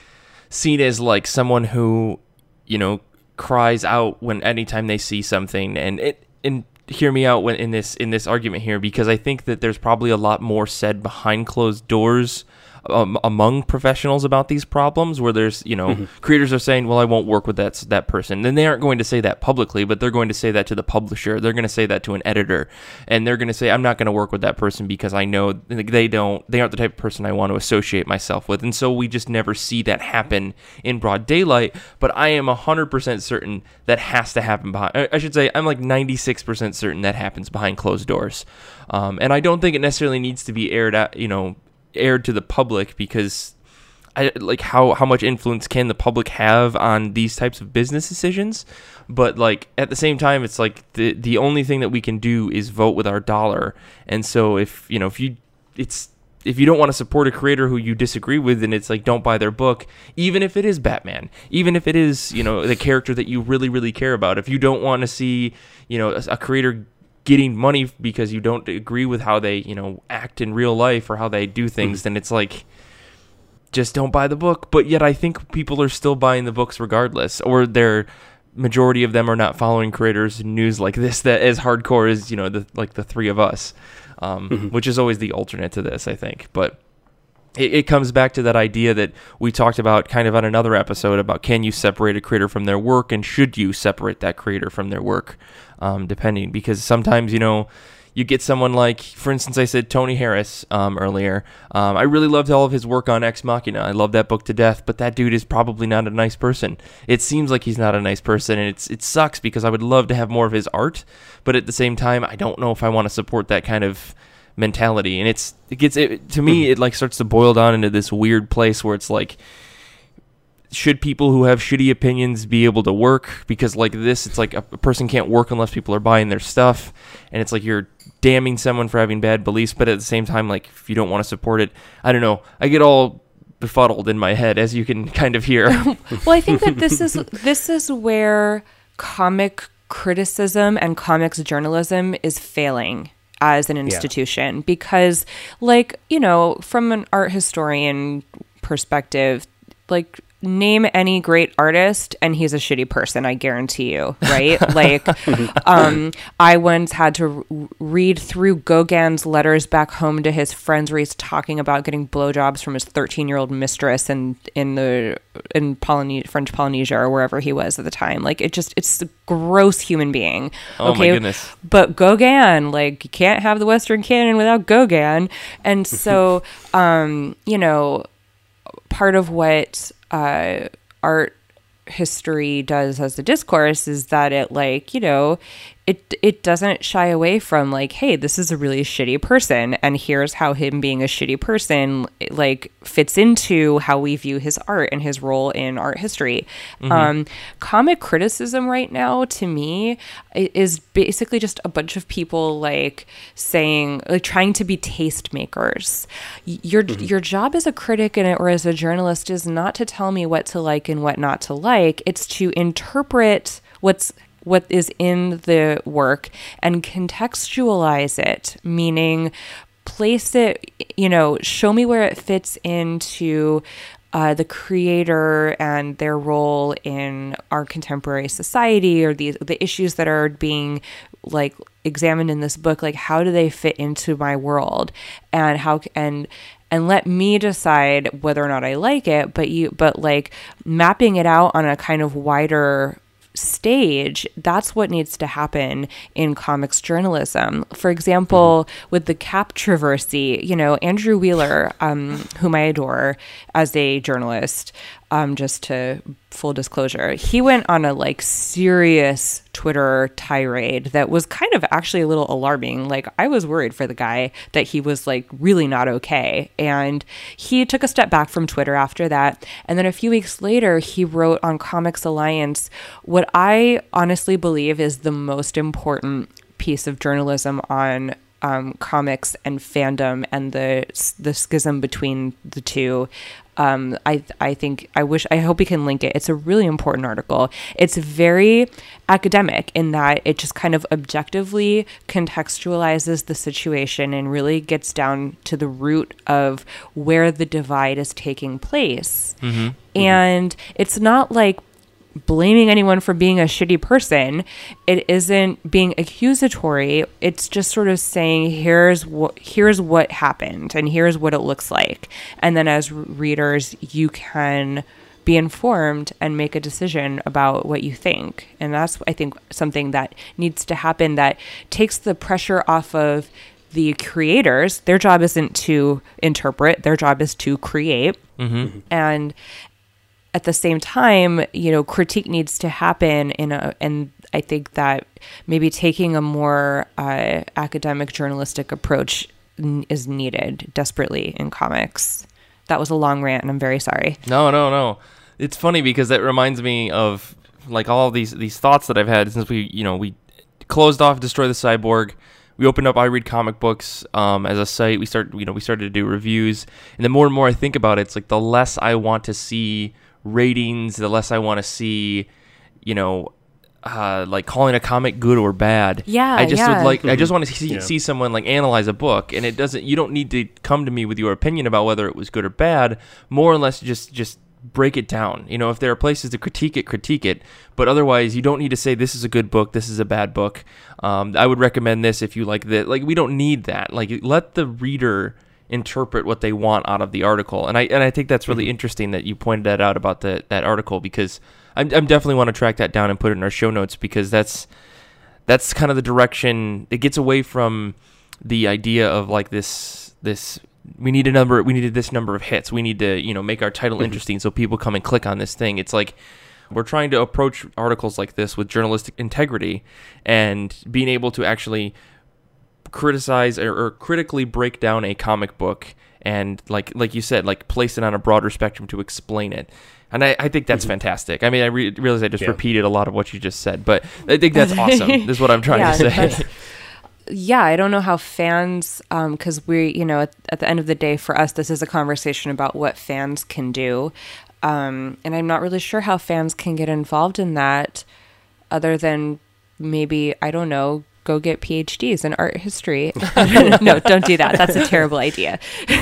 seen as like someone who, you know, cries out when anytime they see something, and it and hear me out when in this in this argument here, because I think that there's probably a lot more said behind closed doors Um, among professionals about these problems, where there's, you know, mm-hmm. creators are saying, well, I won't work with that that person. Then they aren't going to say that publicly, but they're going to say that to the publisher. They're going to say that to an editor, and they're going to say, I'm not going to work with that person because I know they don't, they aren't the type of person I want to associate myself with. And so we just never see that happen in broad daylight. But I am one hundred percent certain that has to happen behind, I should say, I'm like ninety-six percent certain that happens behind closed doors. Um, and I don't think it necessarily needs to be aired out, you know, aired to the public, because I like how how much influence can the public have on these types of business decisions. But like at the same time, it's like the the only thing that we can do is vote with our dollar. And so if you know if you it's if you don't want to support a creator who you disagree with, then it's like, don't buy their book, even if it is Batman, even if it is, you know, the character that you really really care about. If you don't want to see, you know, a, a creator getting money because you don't agree with how they, you know, act in real life or how they do things, mm-hmm. then it's like, just don't buy the book. But yet I think people are still buying the books regardless, or their majority of them are not following creators in news like this that as hardcore as, you know, the, like the three of us, um, mm-hmm. which is always the alternate to this, I think. But it, it comes back to that idea that we talked about kind of on another episode about, can you separate a creator from their work, and should you separate that creator from their work? Um, depending, because sometimes, you know, you get someone like, for instance, I said Tony Harris um, earlier. Um, I really loved all of his work on Ex Machina. I love that book to death, but that dude is probably not a nice person. It seems like he's not a nice person, and it's it sucks because I would love to have more of his art, but at the same time, I don't know if I want to support that kind of mentality. And it's it gets it, to me, it like starts to boil down into this weird place where it's like, should people who have shitty opinions be able to work? Because like this, it's like a, a person can't work unless people are buying their stuff. And it's like you're damning someone for having bad beliefs. But at the same time, like if you don't want to support it, I don't know. I get all befuddled in my head, as you can kind of hear.
Well, I think that this is this is where comic criticism and comics journalism is failing as an institution yeah. because, like, you know, from an art historian perspective, like, name any great artist and he's a shitty person, I guarantee you, right? Like, um, I once had to r- read through Gauguin's letters back home to his friends where he's talking about getting blowjobs from his thirteen-year-old mistress in, in the in Polyne- French Polynesia or wherever he was at the time. Like, it just, it's a gross human being.
Oh,
okay?
my goodness.
But Gauguin, like, you can't have the Western canon without Gauguin. And so, um, you know, part of what uh, art history does as a discourse is that it, like, you know, it it doesn't shy away from, like, hey, this is a really shitty person, and here's how him being a shitty person, like, fits into how we view his art and his role in art history. Mm-hmm. Um, comic criticism right now, to me, is basically just a bunch of people, like, saying, like, trying to be tastemakers. Your mm-hmm. your job as a critic and or as a journalist is not to tell me what to like and what not to like. It's to interpret what's what is in the work and contextualize it, meaning place it, you know, show me where it fits into uh, the creator and their role in our contemporary society, or the the issues that are being, like, examined in this book. Like, how do they fit into my world, and how and and let me decide whether or not I like it. But you, but like mapping it out on a kind of wider stage, that's what needs to happen in comics journalism. For example, mm-hmm. with the Captroversy, you know, Andrew Wheeler, um, whom I adore as a journalist, um, just to full disclosure, he went on a, like, serious Twitter tirade that was kind of actually a little alarming. Like, I was worried for the guy that he was, like, really not okay. And he took a step back from Twitter after that. And then a few weeks later, he wrote on Comics Alliance what I honestly believe is the most important piece of journalism on um, comics and fandom and the the schism between the two. Um, I I think I wish I hope we can link it. It's a really important article. It's very academic in that it just kind of objectively contextualizes the situation and really gets down to the root of where the divide is taking place. Mm-hmm. And mm-hmm. it's not like blaming anyone for being a shitty person. It isn't being accusatory. It's just sort of saying, here's what here's what happened and here's what it looks like. And then as readers, you can be informed and make a decision about what you think. And that's, I think, something that needs to happen, that takes the pressure off of the creators. Their job isn't to interpret, their job is to create. Mm-hmm. And at the same time, you know, critique needs to happen in a, and I think that maybe taking a more uh, academic journalistic approach n- is needed desperately in comics. That was a long rant, and I'm very sorry.
No, no, no. It's funny because that reminds me of, like, all of these these thoughts that I've had since we, you know, we closed off Destroy the Cyborg. We opened up I Read Comic Books um, as a site. We started, you know, we started to do reviews, and the more and more I think about it, it's like the less I want to see ratings, the less I want to see, you know, uh, like calling a comic good or bad.
Yeah,
I just
yeah.
would like,
Mm-hmm.
I just want to see,
yeah.
see someone like analyze a book, and it doesn't. You don't need to come to me with your opinion about whether it was good or bad. More or less, just just break it down. You know, if there are places to critique it, critique it. But otherwise, you don't need to say this is a good book, this is a bad book. Um, I would recommend this if you like that. Like, we don't need that. Like, let the reader interpret what they want out of the article. And I and I think that's really mm-hmm. interesting that you pointed that out about the that article, because I'm, I'm definitely want to track that down and put it in our show notes, because that's that's kind of the direction. It gets away from the idea of like this this we need a number we needed this number of hits. We need to, you know, make our title mm-hmm. interesting so people come and click on this thing. It's like we're trying to approach articles like this with journalistic integrity and being able to actually criticize or, or critically break down a comic book and, like like you said, like place it on a broader spectrum to explain it. And I, I think that's mm-hmm. fantastic. I mean, I re- realize I just yeah. repeated a lot of what you just said, but I think that's awesome. This is what I'm trying
yeah,
to say.
Yeah, I don't know how fans, because um, we, you know, at, at the end of the day, for us, this is a conversation about what fans can do. Um, and I'm not really sure how fans can get involved in that other than maybe, I don't know, go get P H Ds in art history. No, don't do that. That's a terrible idea.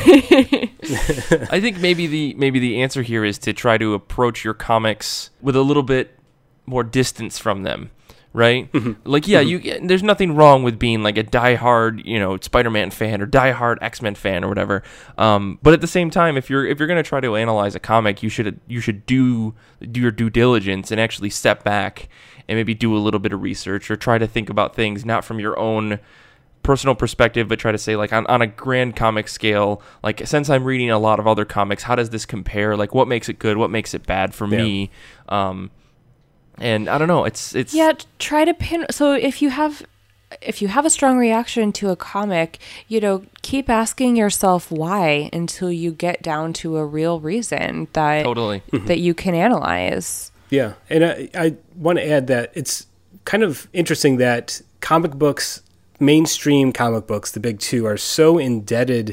I think maybe the maybe the answer here is to try to approach your comics with a little bit more distance from them, right? Mm-hmm. Like, yeah, mm-hmm. you there's nothing wrong with being like a diehard, you know, Spider-Man fan or diehard X-Men fan or whatever. Um, but at the same time, if you're if you're gonna try to analyze a comic, you should you should do do your due diligence and actually step back and maybe do a little bit of research or try to think about things not from your own personal perspective, but try to say, like, on, on a grand comic scale, like, since I'm reading a lot of other comics, how does this compare? Like, what makes it good? What makes it bad for yeah. me? Um, and I don't know. It's it's
yeah. Try to pin. So if you have if you have a strong reaction to a comic, you know, keep asking yourself why until you get down to a real reason that
totally
that you can analyze.
Yeah, and I, I want to add that it's kind of interesting that comic books, mainstream comic books, the big two, are so indebted,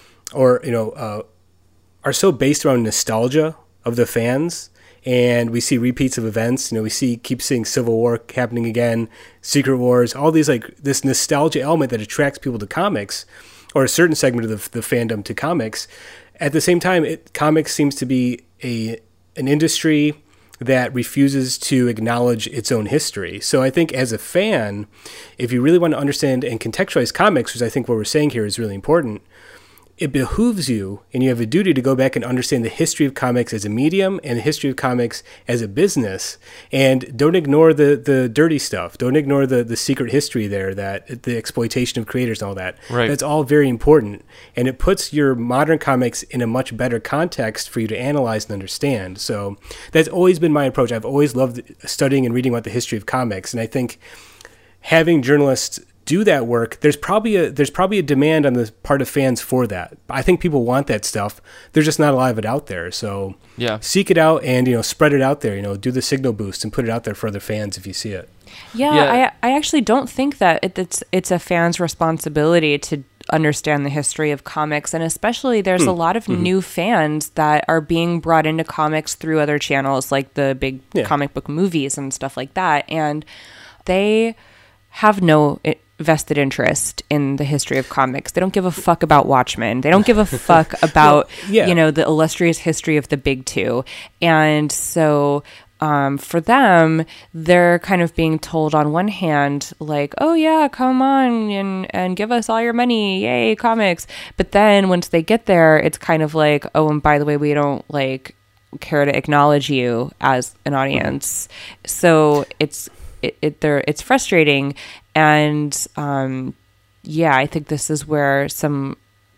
or you know, uh, are so based around nostalgia of the fans, and we see repeats of events. You know, we see keep seeing Civil War happening again, Secret Wars, all these, like, this nostalgia element that attracts people to comics, or a certain segment of the, the fandom to comics. At the same time, it, comics seems to be a an industry that refuses to acknowledge its own history. So I think as a fan, if you really want to understand and contextualize comics, which I think what we're saying here is really important, it behooves you, and you have a duty to go back and understand the history of comics as a medium and the history of comics as a business. And don't ignore the, the dirty stuff. Don't ignore the, the secret history there, that the exploitation of creators and all that.
Right.
That's all very important. And it puts your modern comics in a much better context for you to analyze and understand. So that's always been my approach. I've always loved studying and reading about the history of comics. And I think having journalists do that work, there's probably a there's probably a demand on the part of fans for that. I think people want that stuff. There's just not a lot of it out there. So
yeah,
seek it out and, you know, spread it out there. You know, do the signal boost and put it out there for other fans if you see it.
Yeah, yeah. I I actually don't think that it, it's it's a fan's responsibility to understand the history of comics, and especially there's mm. a lot of mm-hmm. new fans that are being brought into comics through other channels like the big yeah. comic book movies and stuff like that, and they have no It, vested interest in the history of comics. They don't give a fuck about Watchmen. They don't give a fuck about, well, yeah. you know, the illustrious history of the big two. And so um, for them, they're kind of being told on one hand, like, oh yeah, come on and, and give us all your money. Yay, comics. But then once they get there, it's kind of like, oh, and by the way, we don't like care to acknowledge you as an audience. So it's, it, it they're, it's frustrating. And um, yeah, I think this is where some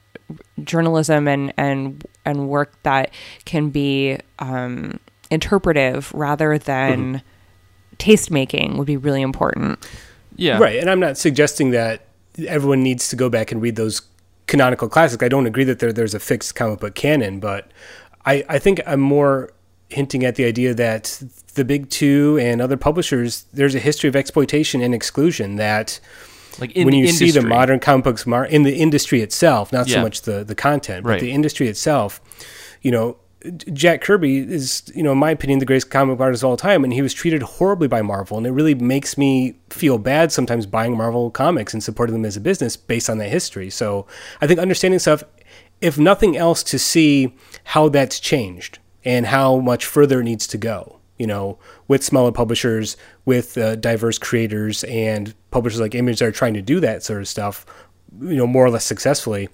journalism and and and work that can be um, interpretive rather than mm-hmm. taste making would be really important.
Yeah,
right. And I'm not suggesting that everyone needs to go back and read those canonical classics. I don't agree that there there's a fixed comic book canon, but I I think I'm more hinting at the idea that the big two and other publishers, there's a history of exploitation and exclusion that,
like, in
when you
industry.
see the modern comic books mar- in the industry itself, not
yeah.
so much the, the content, but
right.
the industry itself, you know, Jack Kirby is, you know, in my opinion, the greatest comic book artist of all time, and he was treated horribly by Marvel, and it really makes me feel bad sometimes buying Marvel comics and supporting them as a business based on that history. So I think understanding stuff, if nothing else, to see how that's changed and how much further it needs to go, you know, with smaller publishers, with uh, diverse creators and publishers like Image that are trying to do that sort of stuff, you know, more or less successfully.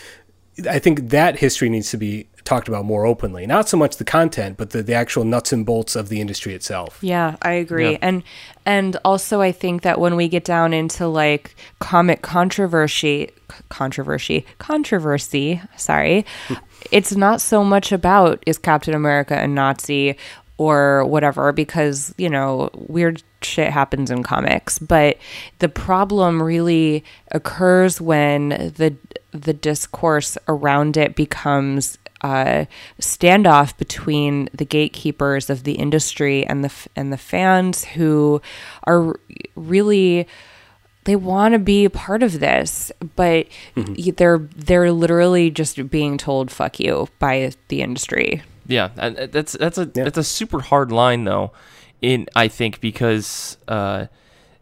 I think that history needs to be talked about more openly. Not so much the content, but the, the actual nuts and bolts of the industry itself.
Yeah, I agree.
Yeah.
And and also I think that when we get down into like comic controversy, controversy, controversy, sorry, it's not so much about is Captain America a Nazi or whatever, because, you know, weird shit happens in comics. But the problem really occurs when the the discourse around it becomes a standoff between the gatekeepers of the industry and the and the fans who are really, they want to be a part of this, but mm-hmm. they're they're literally just being told "fuck you" by the industry.
Yeah, that's that's a yeah. that's a super hard line though, in I think because uh,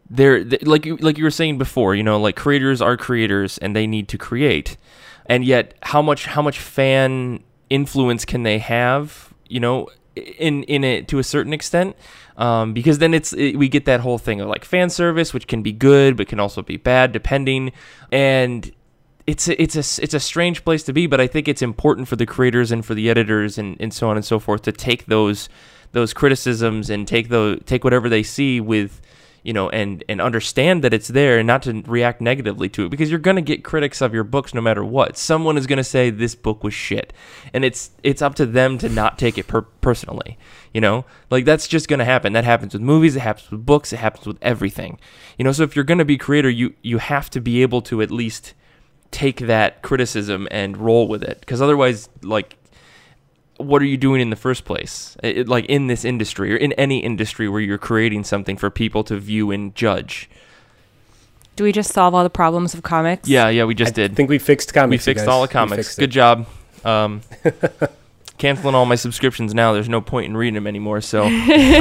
they're they, like you like you were saying before, you know, like creators are creators and they need to create, and yet how much how much fan influence can they have, you know, in in it to a certain extent, um, because then it's it, we get that whole thing of like fan service, which can be good but can also be bad depending, and it's a, it's a it's a strange place to be. But I think it's important for the creators and for the editors and, and so on and so forth to take those those criticisms and take the take whatever they see with, you know, and, and understand that it's there and not to react negatively to it, because you're going to get critics of your books no matter what. Someone is going to say this book was shit, and it's it's up to them to not take it per- personally, you know? Like, that's just going to happen. That happens with movies, it happens with books, it happens with everything. You know, so if you're going to be a creator, you, you have to be able to at least take that criticism and roll with it, because otherwise, like, what are you doing in the first place? It, like in this industry or in any industry where you're creating something for people to view and judge.
Do we just solve all the problems of comics?
Yeah, yeah, we just
I
did.
I think we fixed comics.
We fixed all the comics. Good job. Um, canceling all my subscriptions now. There's no point in reading them anymore. So uh,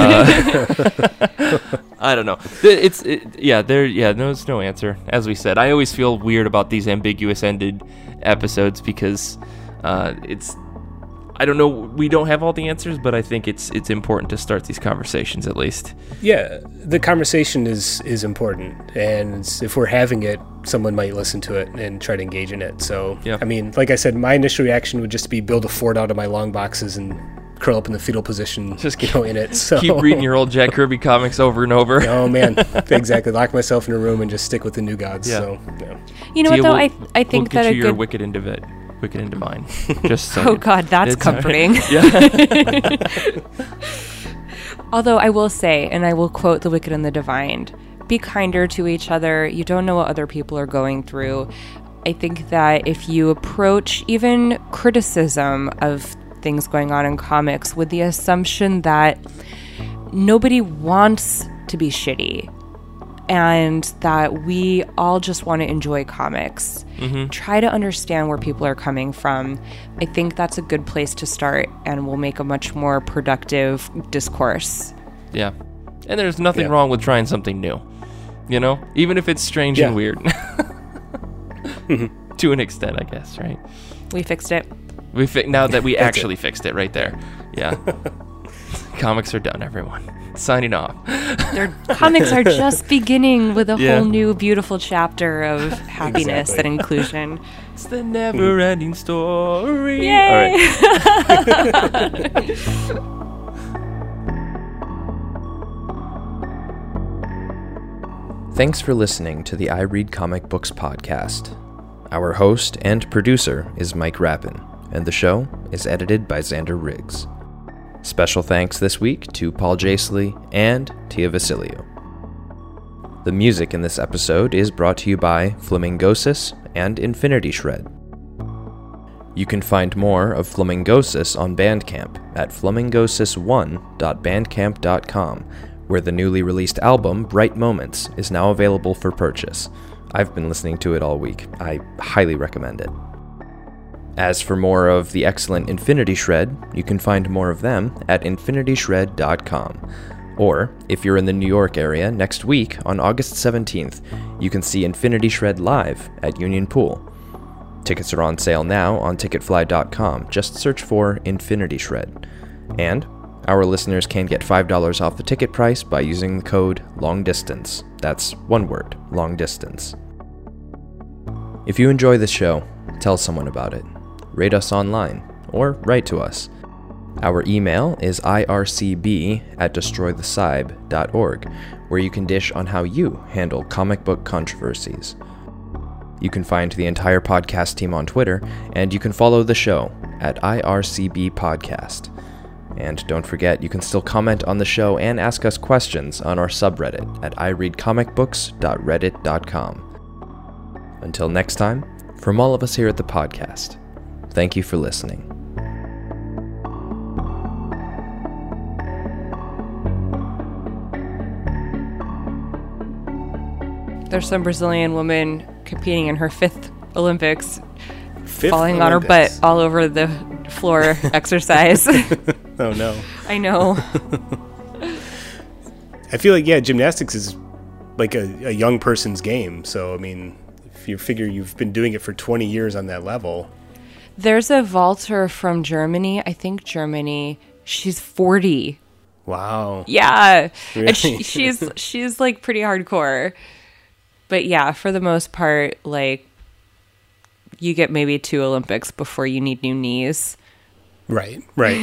I don't know. It's it, yeah. There yeah. No, there's no answer. As we said, I always feel weird about these ambiguous ended episodes because uh, it's. I don't know. We don't have all the answers, but I think it's it's important to start these conversations at least.
Yeah, the conversation is is important, and if we're having it, someone might listen to it and try to engage in it. So,
yeah.
I mean, like I said, my initial reaction would just be build a fort out of my long boxes and curl up in the fetal position, just you know, in it. So
keep reading your old Jack Kirby comics over and over.
Oh man, exactly. Lock myself in a room and just stick with the New Gods.
Yeah.
So, yeah.
You know
Tia,
what though?
we'll,
I I think
we'll
that
get you
a
your
good
Wicked and Divine. Wicked and Divine. Just so
oh God, that's comforting.
Yeah.
Although I will say, and I will quote The Wicked and the Divine, be kinder to each other. You don't know what other people are going through. I think that if you approach even criticism of things going on in comics with the assumption that nobody wants to be shitty and that we all just want to enjoy comics, mm-hmm. try to understand where people are coming from. I think that's a good place to start and will make a much more productive discourse.
Yeah. And there's nothing
yeah.
wrong with trying something new, you know, even if it's strange
yeah.
and weird. To an extent, I guess, right?
We fixed it.
We fi- Now that we actually
it.
fixed it right there. Yeah. Comics are done, everyone. Signing off.
Their comics are just beginning with a
Yeah.
whole new beautiful chapter of happiness
Exactly.
and inclusion.
It's the never-ending story.
Yay!
All right.
Thanks for listening to the I Read Comic Books podcast. Our host and producer is Mike Rappin, and the show is edited by Xander Riggs. Special thanks this week to Paul Jasley and Tia Vasilio. The music in this episode is brought to you by Flamingosis and Infinity Shred. You can find more of Flamingosis on Bandcamp at flamingosis one dot bandcamp dot com, where the newly released album, Bright Moments, is now available for purchase. I've been listening to it all week. I highly recommend it. As for more of the excellent Infinity Shred, you can find more of them at infinity shred dot com. Or, if you're in the New York area, next week, on August seventeenth, you can see Infinity Shred live at Union Pool. Tickets are on sale now on ticket fly dot com. Just search for Infinity Shred. And our listeners can get five dollars off the ticket price by using the code LONGDISTANCE. That's one word, long distance. If you enjoy this show, tell someone about it. Rate us online, or write to us. Our email is I R C B at destroy the cybe dot org, where you can dish on how you handle comic book controversies. You can find the entire podcast team on Twitter, and you can follow the show at I R C B Podcast. And don't forget, you can still comment on the show and ask us questions on our subreddit at i read comic books dot reddit dot com. Until next time, from all of us here at the podcast, thank you for listening.
There's some Brazilian woman competing in her fifth Olympics,
Fifth
falling on her
Olympics.
butt all over the floor exercise.
Oh no.
I know.
I feel like, yeah, gymnastics is like a, a young person's game. So I mean, if you figure you've been doing it for twenty years on that level.
There's a vaulter from Germany. I think Germany. She's forty.
Wow.
Yeah.
Really?
And she, she's she's like pretty hardcore. But yeah, for the most part, like you get maybe two Olympics before you need new knees.
Right, right.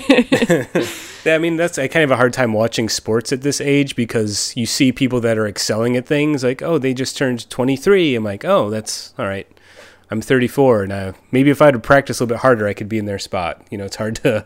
I mean, that's I kind of have a hard time watching sports at this age because you see people that are excelling at things like, oh, they just turned twenty-three. I'm like, oh, that's all right. I'm thirty-four now. Maybe if I had to practice a little bit harder, I could be in their spot. You know, it's hard to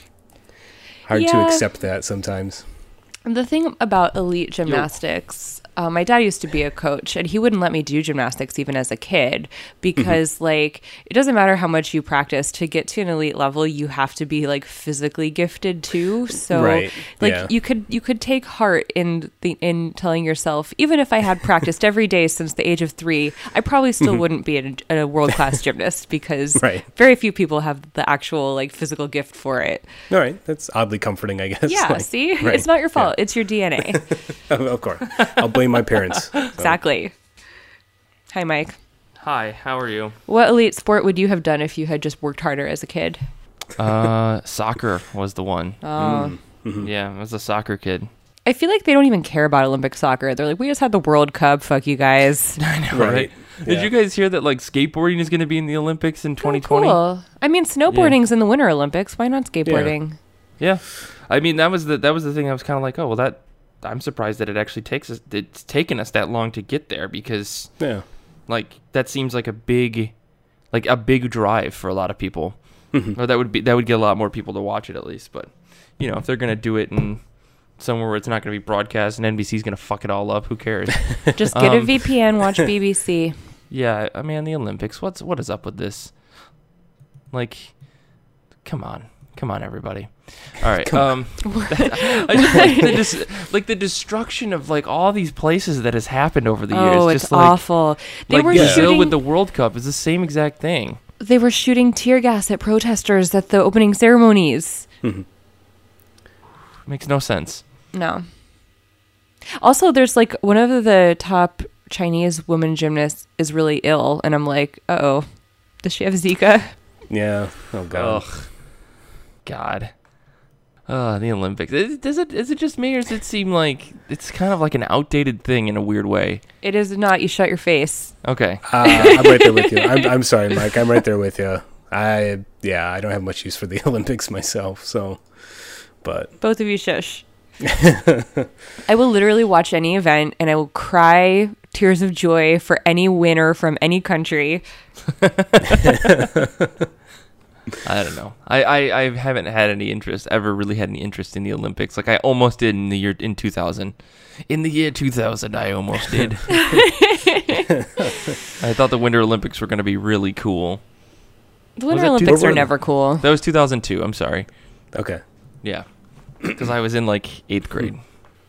hard
Yeah.
to accept that sometimes.
The thing about elite gymnastics, uh, my dad used to be a coach, and he wouldn't let me do gymnastics even as a kid because,
Mm-hmm.
like, it doesn't matter how much you practice to get to an elite level. You have to be like physically gifted too. So,
Right,
like,
yeah.
you could you could take heart in the in telling yourself, even if I had practiced every day since the age of three, I probably still wouldn't be a, a world class gymnast because
Mm-hmm. Right.
very few people have the actual like physical gift for it.
All right, that's oddly comforting, I guess.
Yeah,
Like,
see,
right,
it's not your fault. It's your D N A.
yeah. Of course, I'll blame my parents. So.
Exactly. Hi, Mike.
Hi, how are you?
What elite sport would you have done if you had just worked harder as a kid?
Uh, soccer was the one.
Oh,
Yeah, I was a soccer kid.
I feel like they don't even care about Olympic soccer. They're like, we just had the World Cup. Fuck you guys.
I know,
Right.
Did
Yeah.
you guys hear that like skateboarding is going to be in the Olympics in twenty twenty?
Cool. I mean, snowboarding's in the Winter Olympics. Why not skateboarding?
Yeah, I mean that was the that was the thing. I was kind of like, oh well, that I'm surprised that it actually takes us. It's taken us that long to get there because
Yeah.
like that seems like a big, like a big drive for a lot of people. Or that would be that would get a lot more people to watch it at least. But you know, if they're gonna do it in somewhere where it's not gonna be broadcast and N B C's gonna fuck it all up, who cares?
Just get a
Um,
V P N, watch B B C.
Yeah, I mean the Olympics. What's what is up with this? Like, come on, come on, everybody. All right. Um, I just like the dis- like the destruction of like all these places that has happened over the years.
Oh,
just
it's
like,
awful. They
like
were
Brazil
shooting
with the World Cup is the same exact thing.
They were shooting tear gas at protesters at the opening ceremonies.
Makes no sense.
No. Also, there's like one of the top Chinese women gymnasts is really ill, and I'm like, uh oh, does she have Zika?
Yeah. Oh god.
Ugh. God. Uh, the Olympics. Is, does it? Is it just me, or does it seem like it's kind of like an outdated thing in a weird way?
It is not. You shut your face.
Okay.
Uh, I'm right there with you. I'm, I'm sorry, Mike. I'm right there with you. I yeah. I don't have much use for the Olympics myself. So, but
Both of you shush. I will literally watch any event and I will cry tears of joy for any winner from any country.
I don't know. I, I, I haven't had any interest, ever really had any interest in the Olympics. Like I almost did in the year, in two thousand. In the year two thousand, I almost did. I thought the Winter Olympics were going to be really cool.
The
Was
Winter
it
Olympics
two-
are never cool.
That was two thousand two, I'm sorry.
okay.
Yeah. Because I was in like eighth grade.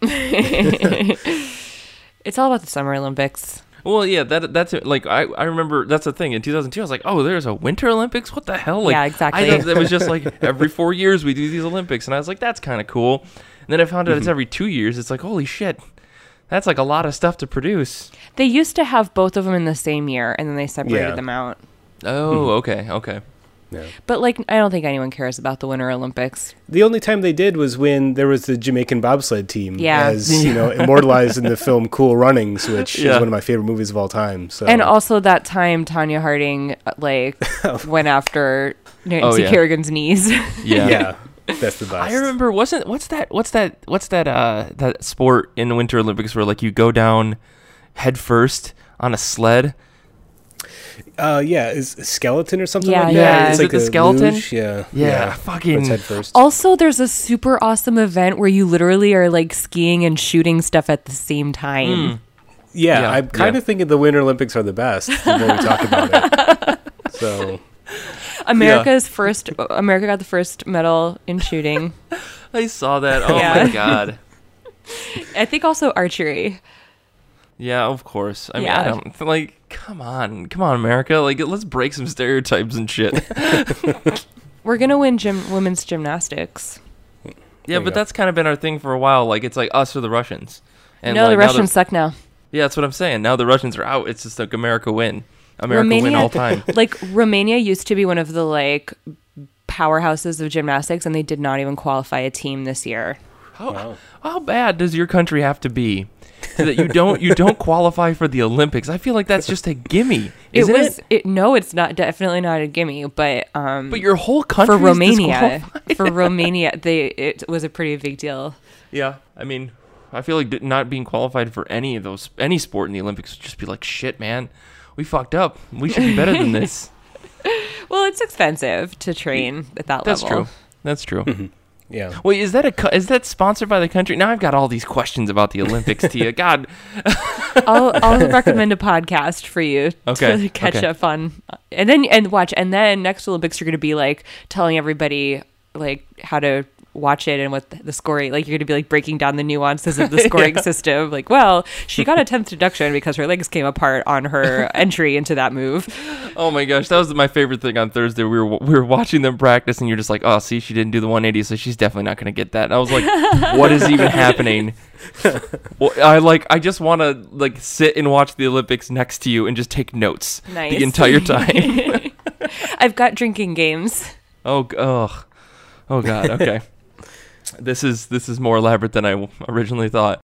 It's all about the Summer Olympics.
Well, yeah, that that's it. Like I, I remember that's the thing in two thousand two. I was like, oh, there's a Winter Olympics. What the hell? Like,
Yeah, exactly.
I thought that was just like every four years we do these Olympics, and I was like, that's kind of cool. And then I found out it's every two years. It's like, holy shit, that's like a lot of stuff to produce.
They used to have both of them in the same year, and then they separated
Yeah.
them out.
Oh, okay, okay.
Yeah.
But like, I don't think anyone cares about the Winter Olympics.
The only time they did was when there was the Jamaican bobsled team,
Yeah.
as you know, immortalized in the film Cool Runnings, which
Yeah.
is one of my favorite movies of all time. So,
And also that time Tanya Harding uh, like went after Nancy
Oh, yeah.
Kerrigan's knees.
Yeah.
yeah, that's the best.
I remember wasn't what's that what's that what's that uh that sport in the Winter Olympics where like you go down head first on a sled?
Uh, yeah, is a skeleton or something
Yeah,
like
yeah.
that?
Is
It's
it the
a
skeleton?
luge, Yeah,
Yeah, fucking-
Puts head first.
Also, there's a super awesome event where you literally are like skiing and shooting stuff at the same time.
Yeah,
Yeah,
I'm kind
yeah.
of thinking the Winter Olympics are the best the more we talk about it. So,
America's first America got the first medal in shooting.
I saw that. Oh
Yeah.
my god.
I think also archery.
Yeah, of course. I mean,
Yeah.
I don't like. Come on, come on, America! Like, let's break some stereotypes and shit.
We're gonna win gym women's gymnastics.
Yeah,
you
but
go.
that's kind of been our thing for a while. Like, it's like us or the Russians, And
no,
like,
the
now
Russians suck now.
Yeah, that's what I'm saying. Now the Russians are out. It's just like America win. America
Romania,
win all time.
Like Romania used to be one of the like powerhouses of gymnastics, and they did not even qualify a team this year.
How wow. how bad does your country have to be so that you don't you don't qualify for the Olympics? I feel like that's just a gimme, isn't
it? Was,
it?
it no, it's not. Definitely not a gimme. But um,
but your whole country
for Romania, for Romania, they it was a pretty big deal.
Yeah, I mean, I feel like not being qualified for any of those any sport in the Olympics would just be like shit, man. We fucked up. We should be better than this.
Well, it's expensive to train at that
that's
level.
That's true. That's true.
Yeah.
Wait, is that a is that sponsored by the country? Now I've got all these questions about the Olympics, Tia. God.
I'll I'll recommend a podcast for you
okay.
to catch
okay.
up on, and then and watch, and then next Olympics you're going to be like telling everybody like how to watch it and what the, the scoring, like you're going to be like breaking down the nuances of the scoring yeah. system. Like, well, she got a tenth deduction because her legs came apart on her entry into that move.
Oh my gosh, that was my favorite thing on Thursday. We were we were watching them practice, and you're just like, oh, see, she didn't do the one eighty, so she's definitely not going to get that. And I was like, what is even happening? Well, I like, I just want to like sit and watch the Olympics next to you and just take notes
nice.
the entire time.
I've got drinking games.
Oh, oh, oh God. Okay. This is this is more elaborate than I originally thought.